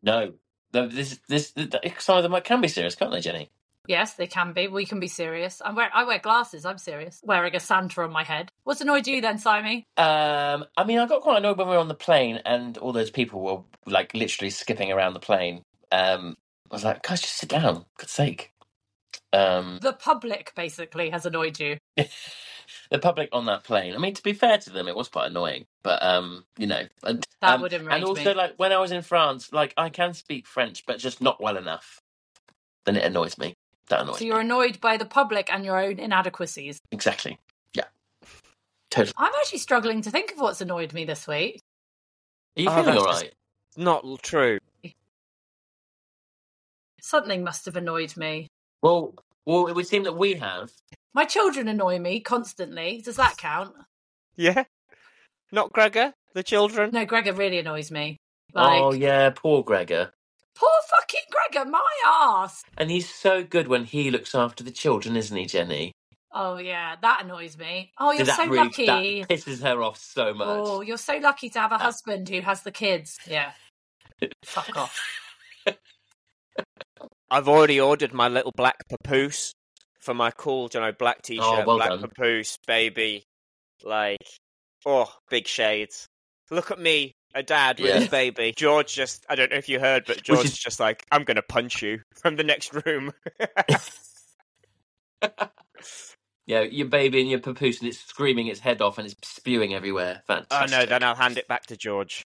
Some of them can be serious, can't they, Jenny? Yes, they can be. We can be serious. I wear glasses. I'm serious. Wearing a Santa on my head. What's annoyed you then, Simon? I mean, I got quite annoyed when we were on the plane and all those people were like literally skipping around the plane. I was like, guys, just sit down, for God's sake. The public basically has annoyed you. The public on that plane. I mean, to be fair to them, it was quite annoying. But you know, that would enrage me. And also, like when I was in France, like I can speak French, but just not well enough. Then it annoys me. That annoys me. So you're annoyed by the public and your own inadequacies. Exactly. Yeah. Totally. I'm actually struggling to think of what's annoyed me this week. Are you Oh, feeling that's all just right? not true. Something must have annoyed me. Well, it would seem that we have. My children annoy me constantly. Does that count? Yeah. Not Gregor, the children. No, Gregor really annoys me. Oh yeah, poor Gregor. Poor fucking Gregor, my arse. And he's so good when he looks after the children, isn't he, Jenny? Oh yeah, that annoys me. Oh, you're That so really lucky. that pisses her off so much. Oh, you're so lucky to have a husband who has the kids. Yeah. Fuck off. I've already ordered my little black papoose for my cool, black t-shirt, well black done. papoose, baby. Like, big shades. Look at me, a dad with his baby. George I don't know if you heard, but George is just like, I'm going to punch you from the next room. Yeah, your baby and your papoose, and it's screaming its head off and it's spewing everywhere. Fantastic. Oh no, then I'll hand it back to George.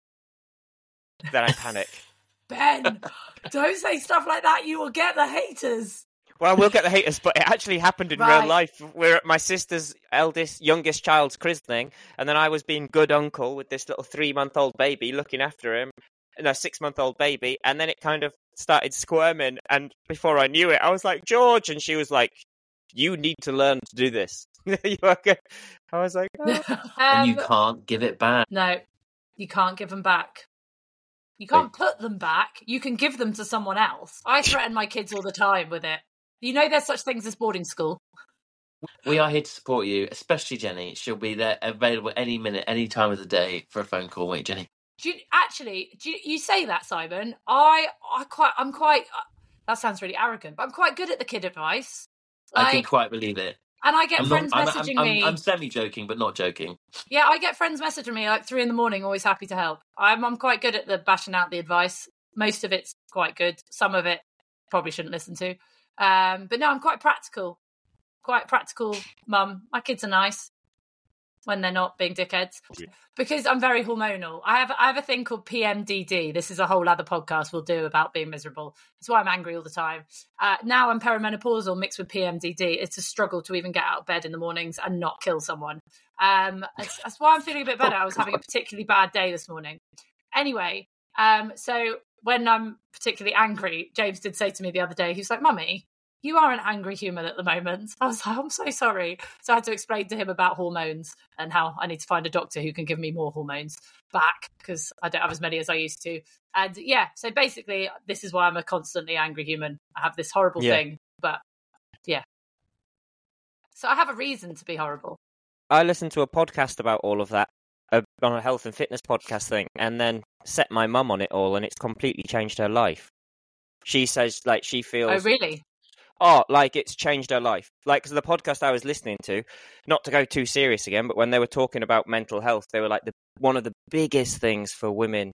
Then I panic. Ben, don't say stuff like that. You will get the haters. Well, I will get the haters, but it actually happened in real life. We're at my sister's youngest child's christening, and then I was being good uncle with this little 3-month-old baby, looking after him. No, 6-month-old baby, and then it kind of started squirming, and before I knew it, I was like, George, and she was like, you need to learn to do this. You okay? I was like, oh. And you can't give it back. No, you can't give them back. You can't put them back. You can give them to someone else. I threaten my kids all the time with it. You know there's such things as boarding school. We are here to support you, especially Jenny. She'll be there available any minute, any time of the day for a phone call. Wait, Jenny. Do you say that, Simon? I'm quite. That sounds really arrogant, but I'm quite good at the kid advice. I can quite believe it. And I get friends messaging me. I'm semi-joking, but not joking. Yeah, I get friends messaging me like 3 a.m, always happy to help. I'm quite good at the bashing out the advice. Most of it's quite good. Some of it probably shouldn't listen to. But no, I'm quite practical. Quite practical mum. My kids are nice when they're not being dickheads. Because I'm very hormonal. I have a thing called PMDD. This is a whole other podcast we'll do about being miserable. It's why I'm angry all the time. Now I'm perimenopausal mixed with PMDD. It's a struggle to even get out of bed in the mornings and not kill someone. That's why I'm feeling a bit better. I was having a particularly bad day this morning. Anyway, so when I'm particularly angry, James did say to me the other day, he was like, Mummy, you are an angry human at the moment. I was like, I'm so sorry. So I had to explain to him about hormones and how I need to find a doctor who can give me more hormones back because I don't have as many as I used to. And yeah, so basically, this is why I'm a constantly angry human. I have this horrible thing, but yeah. So I have a reason to be horrible. I listened to a podcast about all of that, on a health and fitness podcast thing, and then set my mum on it all, and it's completely changed her life. She says, like, she feels... Oh, really? Oh, like, it's changed her life. Like, because the podcast I was listening to, not to go too serious again, but when they were talking about mental health, they were like, one of the biggest things for women,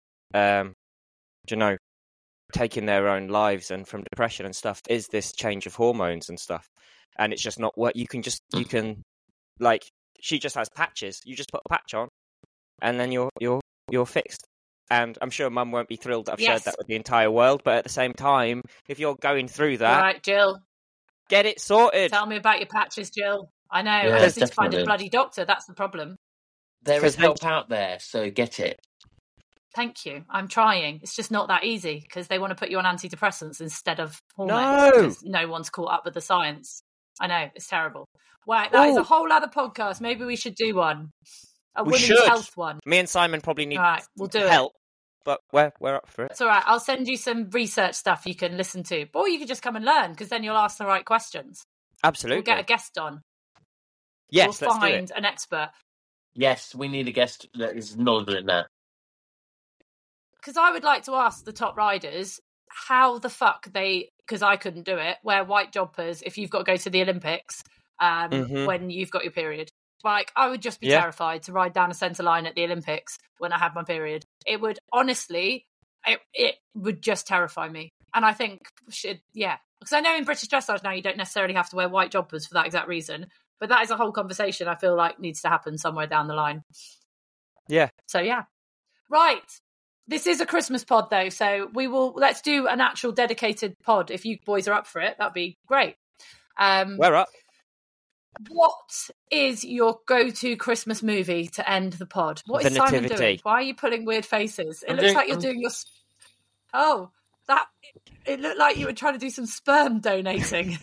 taking their own lives and from depression and stuff, is this change of hormones and stuff. And it's just not what you can, like, she just has patches. You just put a patch on, and then you're fixed. And I'm sure Mum won't be thrilled that I've shared that with the entire world, but at the same time, if you're going through that... All right, Jill. Get it sorted. Tell me about your patches, Jill. I know. I just need to find a bloody doctor. That's the problem. There is help out there, so get it. Thank you. I'm trying. It's just not that easy because they want to put you on antidepressants instead of hormones. No one's caught up with the science. I know. It's terrible. Wow, that is a whole other podcast. Maybe we should do one. A women's health one. Me and Simon probably need we'll do help. But we're up for it. It's all right. I'll send you some research stuff you can listen to. Or you can just come and learn, because then you'll ask the right questions. Absolutely. We'll get a guest on. Yes, we'll find an expert. Yes, we need a guest that is knowledgeable in that. Because I would like to ask the top riders how the fuck because I couldn't do it, wear white jumpers if you've got to go to the Olympics when you've got your period. Like, I would just be terrified to ride down a centre line at the Olympics when I had my period. It would, honestly, it would just terrify me. And I think, because I know in British dressage now you don't necessarily have to wear white jumpers for that exact reason. But that is a whole conversation I feel like needs to happen somewhere down the line. Yeah. So, yeah. Right. This is a Christmas pod, though. So let's do an actual dedicated pod. If you boys are up for it, that'd be great. We're up. What is your go-to Christmas movie to end the pod? What is The Simon Nativity. doing? Why are you pulling weird faces? It I'm looks doing- like you're I'm- doing your... Oh, that... It looked like you were trying to do some sperm donating.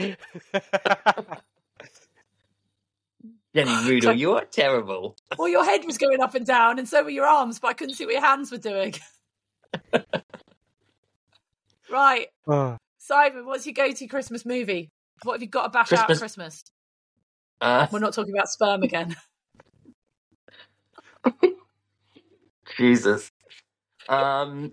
Jenny Rudel, you are terrible. Well, your head was going up and down, and so were your arms, but I couldn't see what your hands were doing. Right. Oh. Simon, what's your go-to Christmas movie? What have you got to bash out at Christmas? We're not talking about sperm again. Jesus. Oh,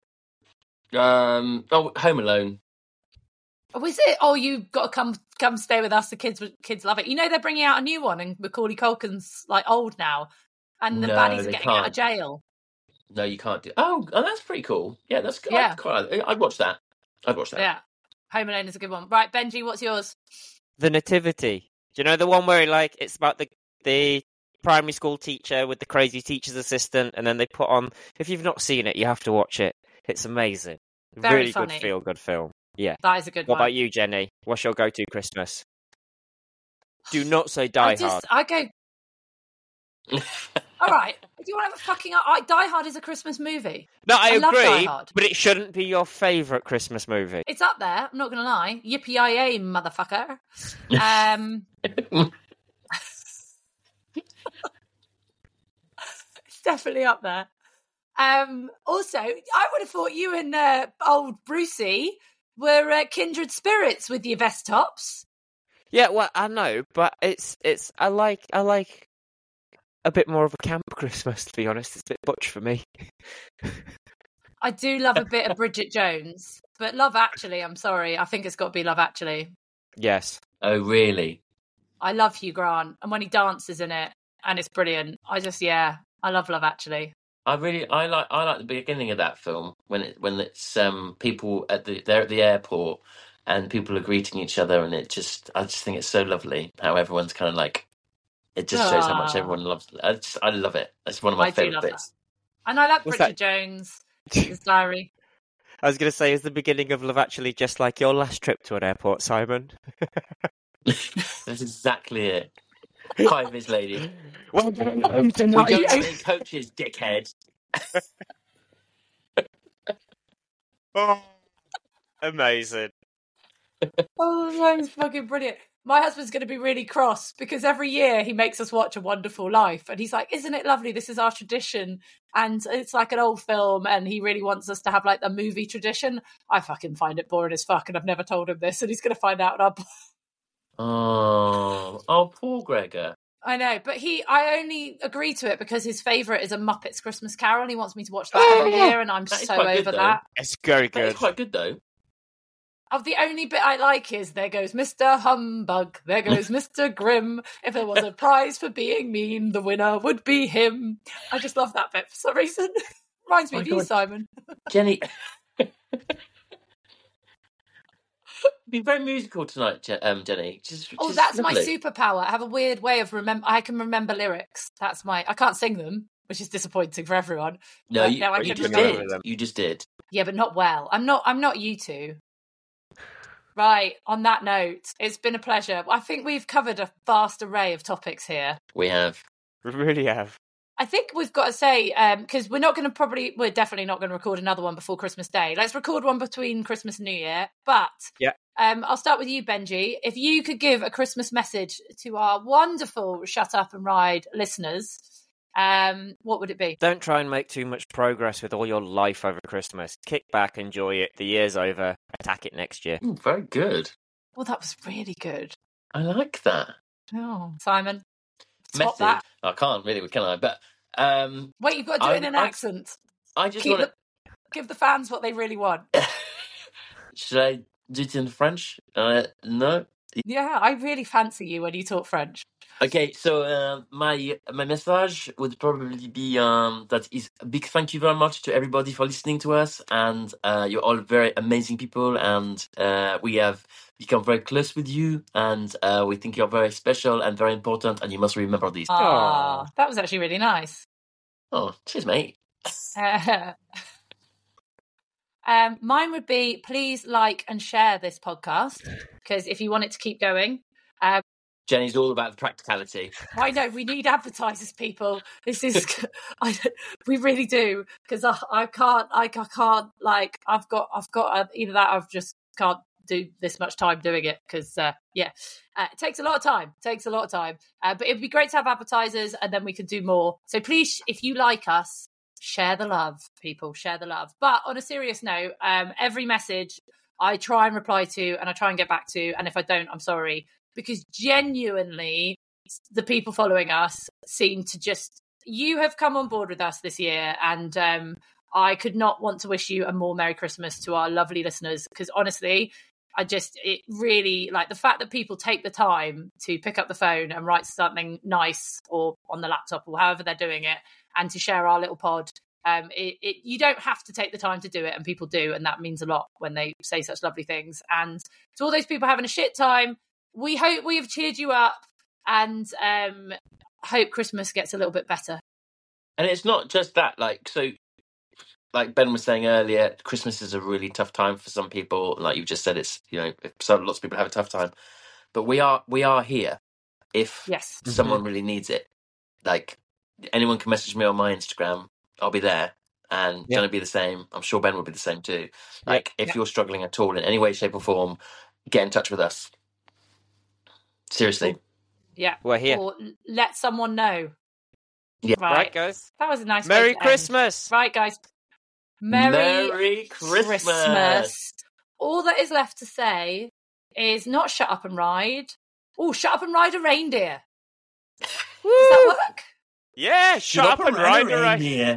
Home Alone. Oh, is it? Oh, you've got to come stay with us. The kids love it. You know they're bringing out a new one, and Macaulay Culkin's like old now, and the No, baddies are they getting out of can't. jail. No, you can't do. Oh, that's pretty cool. Yeah, that's good. Yeah. I'd watch that. I'd watch that. Yeah, Home Alone is a good one. Right, Benji, what's yours? The Nativity. Do you know the one where like it's about the primary school teacher with the crazy teacher's assistant, and then they put on? If you've not seen it, you have to watch it. It's amazing. Very really funny. good feel-good film. Yeah. That is a good What one. about you, Jenny? What's your go-to Christmas? Do not say Die Hard. I go. All right. Do you want to have a fucking... Die Hard is a Christmas movie. No, I love Die agree, Hard. but it shouldn't be your favourite Christmas movie. It's up there. I'm not going to lie. Yippee-yi-yay, motherfucker. It's definitely up there. Also, I would have thought you and old Brucey were kindred spirits with your vest tops. Yeah, well, I know, but it's I like a bit more of a camp Christmas, to be honest. It's a bit butch for me. I do love a bit of Bridget Jones, but Love Actually, I'm sorry, I think it's got to be Love Actually. Yes. Oh, really? I love Hugh Grant, and when he dances in it, and it's brilliant. I love Love Actually. I like the beginning of that film when it's people they're at the airport and people are greeting each other, and I just think it's so lovely how everyone's kind of like, it just shows how much everyone loves. I love it. It's one of my favorite bits. And I like What's Bridget that? Jones. His diary. I was going to say, is the beginning of Love Actually just like your last trip to an airport, Simon? That's exactly it. Hi, Miss Lady. Well, We don't take coaches, dickhead. oh, amazing. Oh, that was fucking brilliant. My husband's going to be really cross because every year he makes us watch A Wonderful Life. And he's like, isn't it lovely? This is our tradition. And it's like an old film. And he really wants us to have like a movie tradition. I fucking find it boring as fuck. And I've never told him this. And he's going to find out. Oh, poor Gregor. I know. But I only agree to it because his favourite is A Muppets Christmas Carol. He wants me to watch that every year. And I'm That is so quite over good, that. It's very That is good. quite good, though. Of the only bit I like is there goes Mr. Humbug, there goes Mr. Grimm. If there was a prize for being mean, the winner would be him. I just love that bit for some reason. Reminds me of you, God. Simon. Jenny. Be very musical tonight, Jenny. Just That's my lovely. superpower. I have a weird way of I can remember lyrics. I can't sing them, which is disappointing for everyone. No, But you, now I you can just remember did. them. You just did. Yeah, but not well. I'm not you two. Right, on that note, it's been a pleasure. I think we've covered a vast array of topics here. We have. We really have. I think we've got to say, because we're definitely not going to record another one before Christmas Day. Let's record one between Christmas and New Year. But Yeah. I'll start with you, Benji. If you could give a Christmas message to our wonderful Shut Up and Ride listeners, what would it be? Don't try and make too much progress with all your life over Christmas. Kick back, enjoy it. The year's over. Attack it next year. Ooh, very good. Well, that was really good. I like that. Oh, Simon, top Message. that. I can't really, can I? But Wait, you've got to do it in an accent. I just want to. Give the fans what they really want. Should I do it in French? No. Yeah, I really fancy you when you talk French. Okay, so my message would probably be that is a big thank you very much to everybody for listening to us, and you're all very amazing people, and we have become very close with you, and we think you're very special and very important, and you must remember this. Ah, that was actually really nice. Oh, cheers, mate. Mine would be please like and share this podcast because if you want it to keep going, Jenny's all about the practicality. I know we need advertisers, people. This is, we really do, because I can't, I've got either that, I've just can't do this much time doing it, because it takes a lot of time. But it'd be great to have advertisers, and then we can do more. So please, if you like us, share the love, people. Share the love. But on a serious note, every message I try and reply to, and I try and get back to, and if I don't, I'm sorry. Because genuinely, the people following us seem to just... You have come on board with us this year, and I could not want to wish you a more Merry Christmas to our lovely listeners, because honestly, it really, like, the fact that people take the time to pick up the phone and write something nice, or on the laptop, or however they're doing it, and to share our little pod. You don't have to take the time to do it, and people do, and that means a lot when they say such lovely things. And to all those people having a shit time, we hope we have cheered you up, and hope Christmas gets a little bit better. And it's not just that, like Ben was saying earlier, Christmas is a really tough time for some people. Like you just said, it's, lots of people have a tough time, but we are here if someone really needs it. Like, anyone can message me on my Instagram, I'll be there. And Jenna will be the same. I'm sure Ben will be the same too. Like, if you're struggling at all in any way, shape or form, get in touch with us. Seriously. Yeah. We're here. Or let someone know. Yeah. Right, guys. That was a nice Merry way to Christmas. End. Right, guys. Merry Christmas. All that is left to say is not shut up and ride. Oh, shut up and ride a reindeer. Woo! Does that work? Yeah, shut up and ride a reindeer.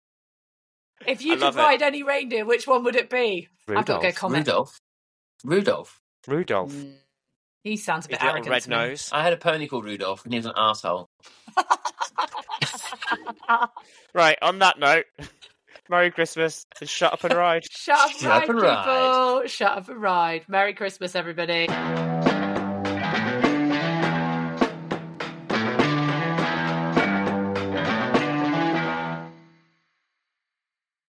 If you could ride any reindeer, which one would it be? I've got to go comment. Rudolph. He sounds a bit His arrogant. red nose. I had a pony called Rudolph, and he was an arsehole. Right, on that note, Merry Christmas and shut up and ride. Shut up and ride, people. Shut up and ride. Merry Christmas, everybody.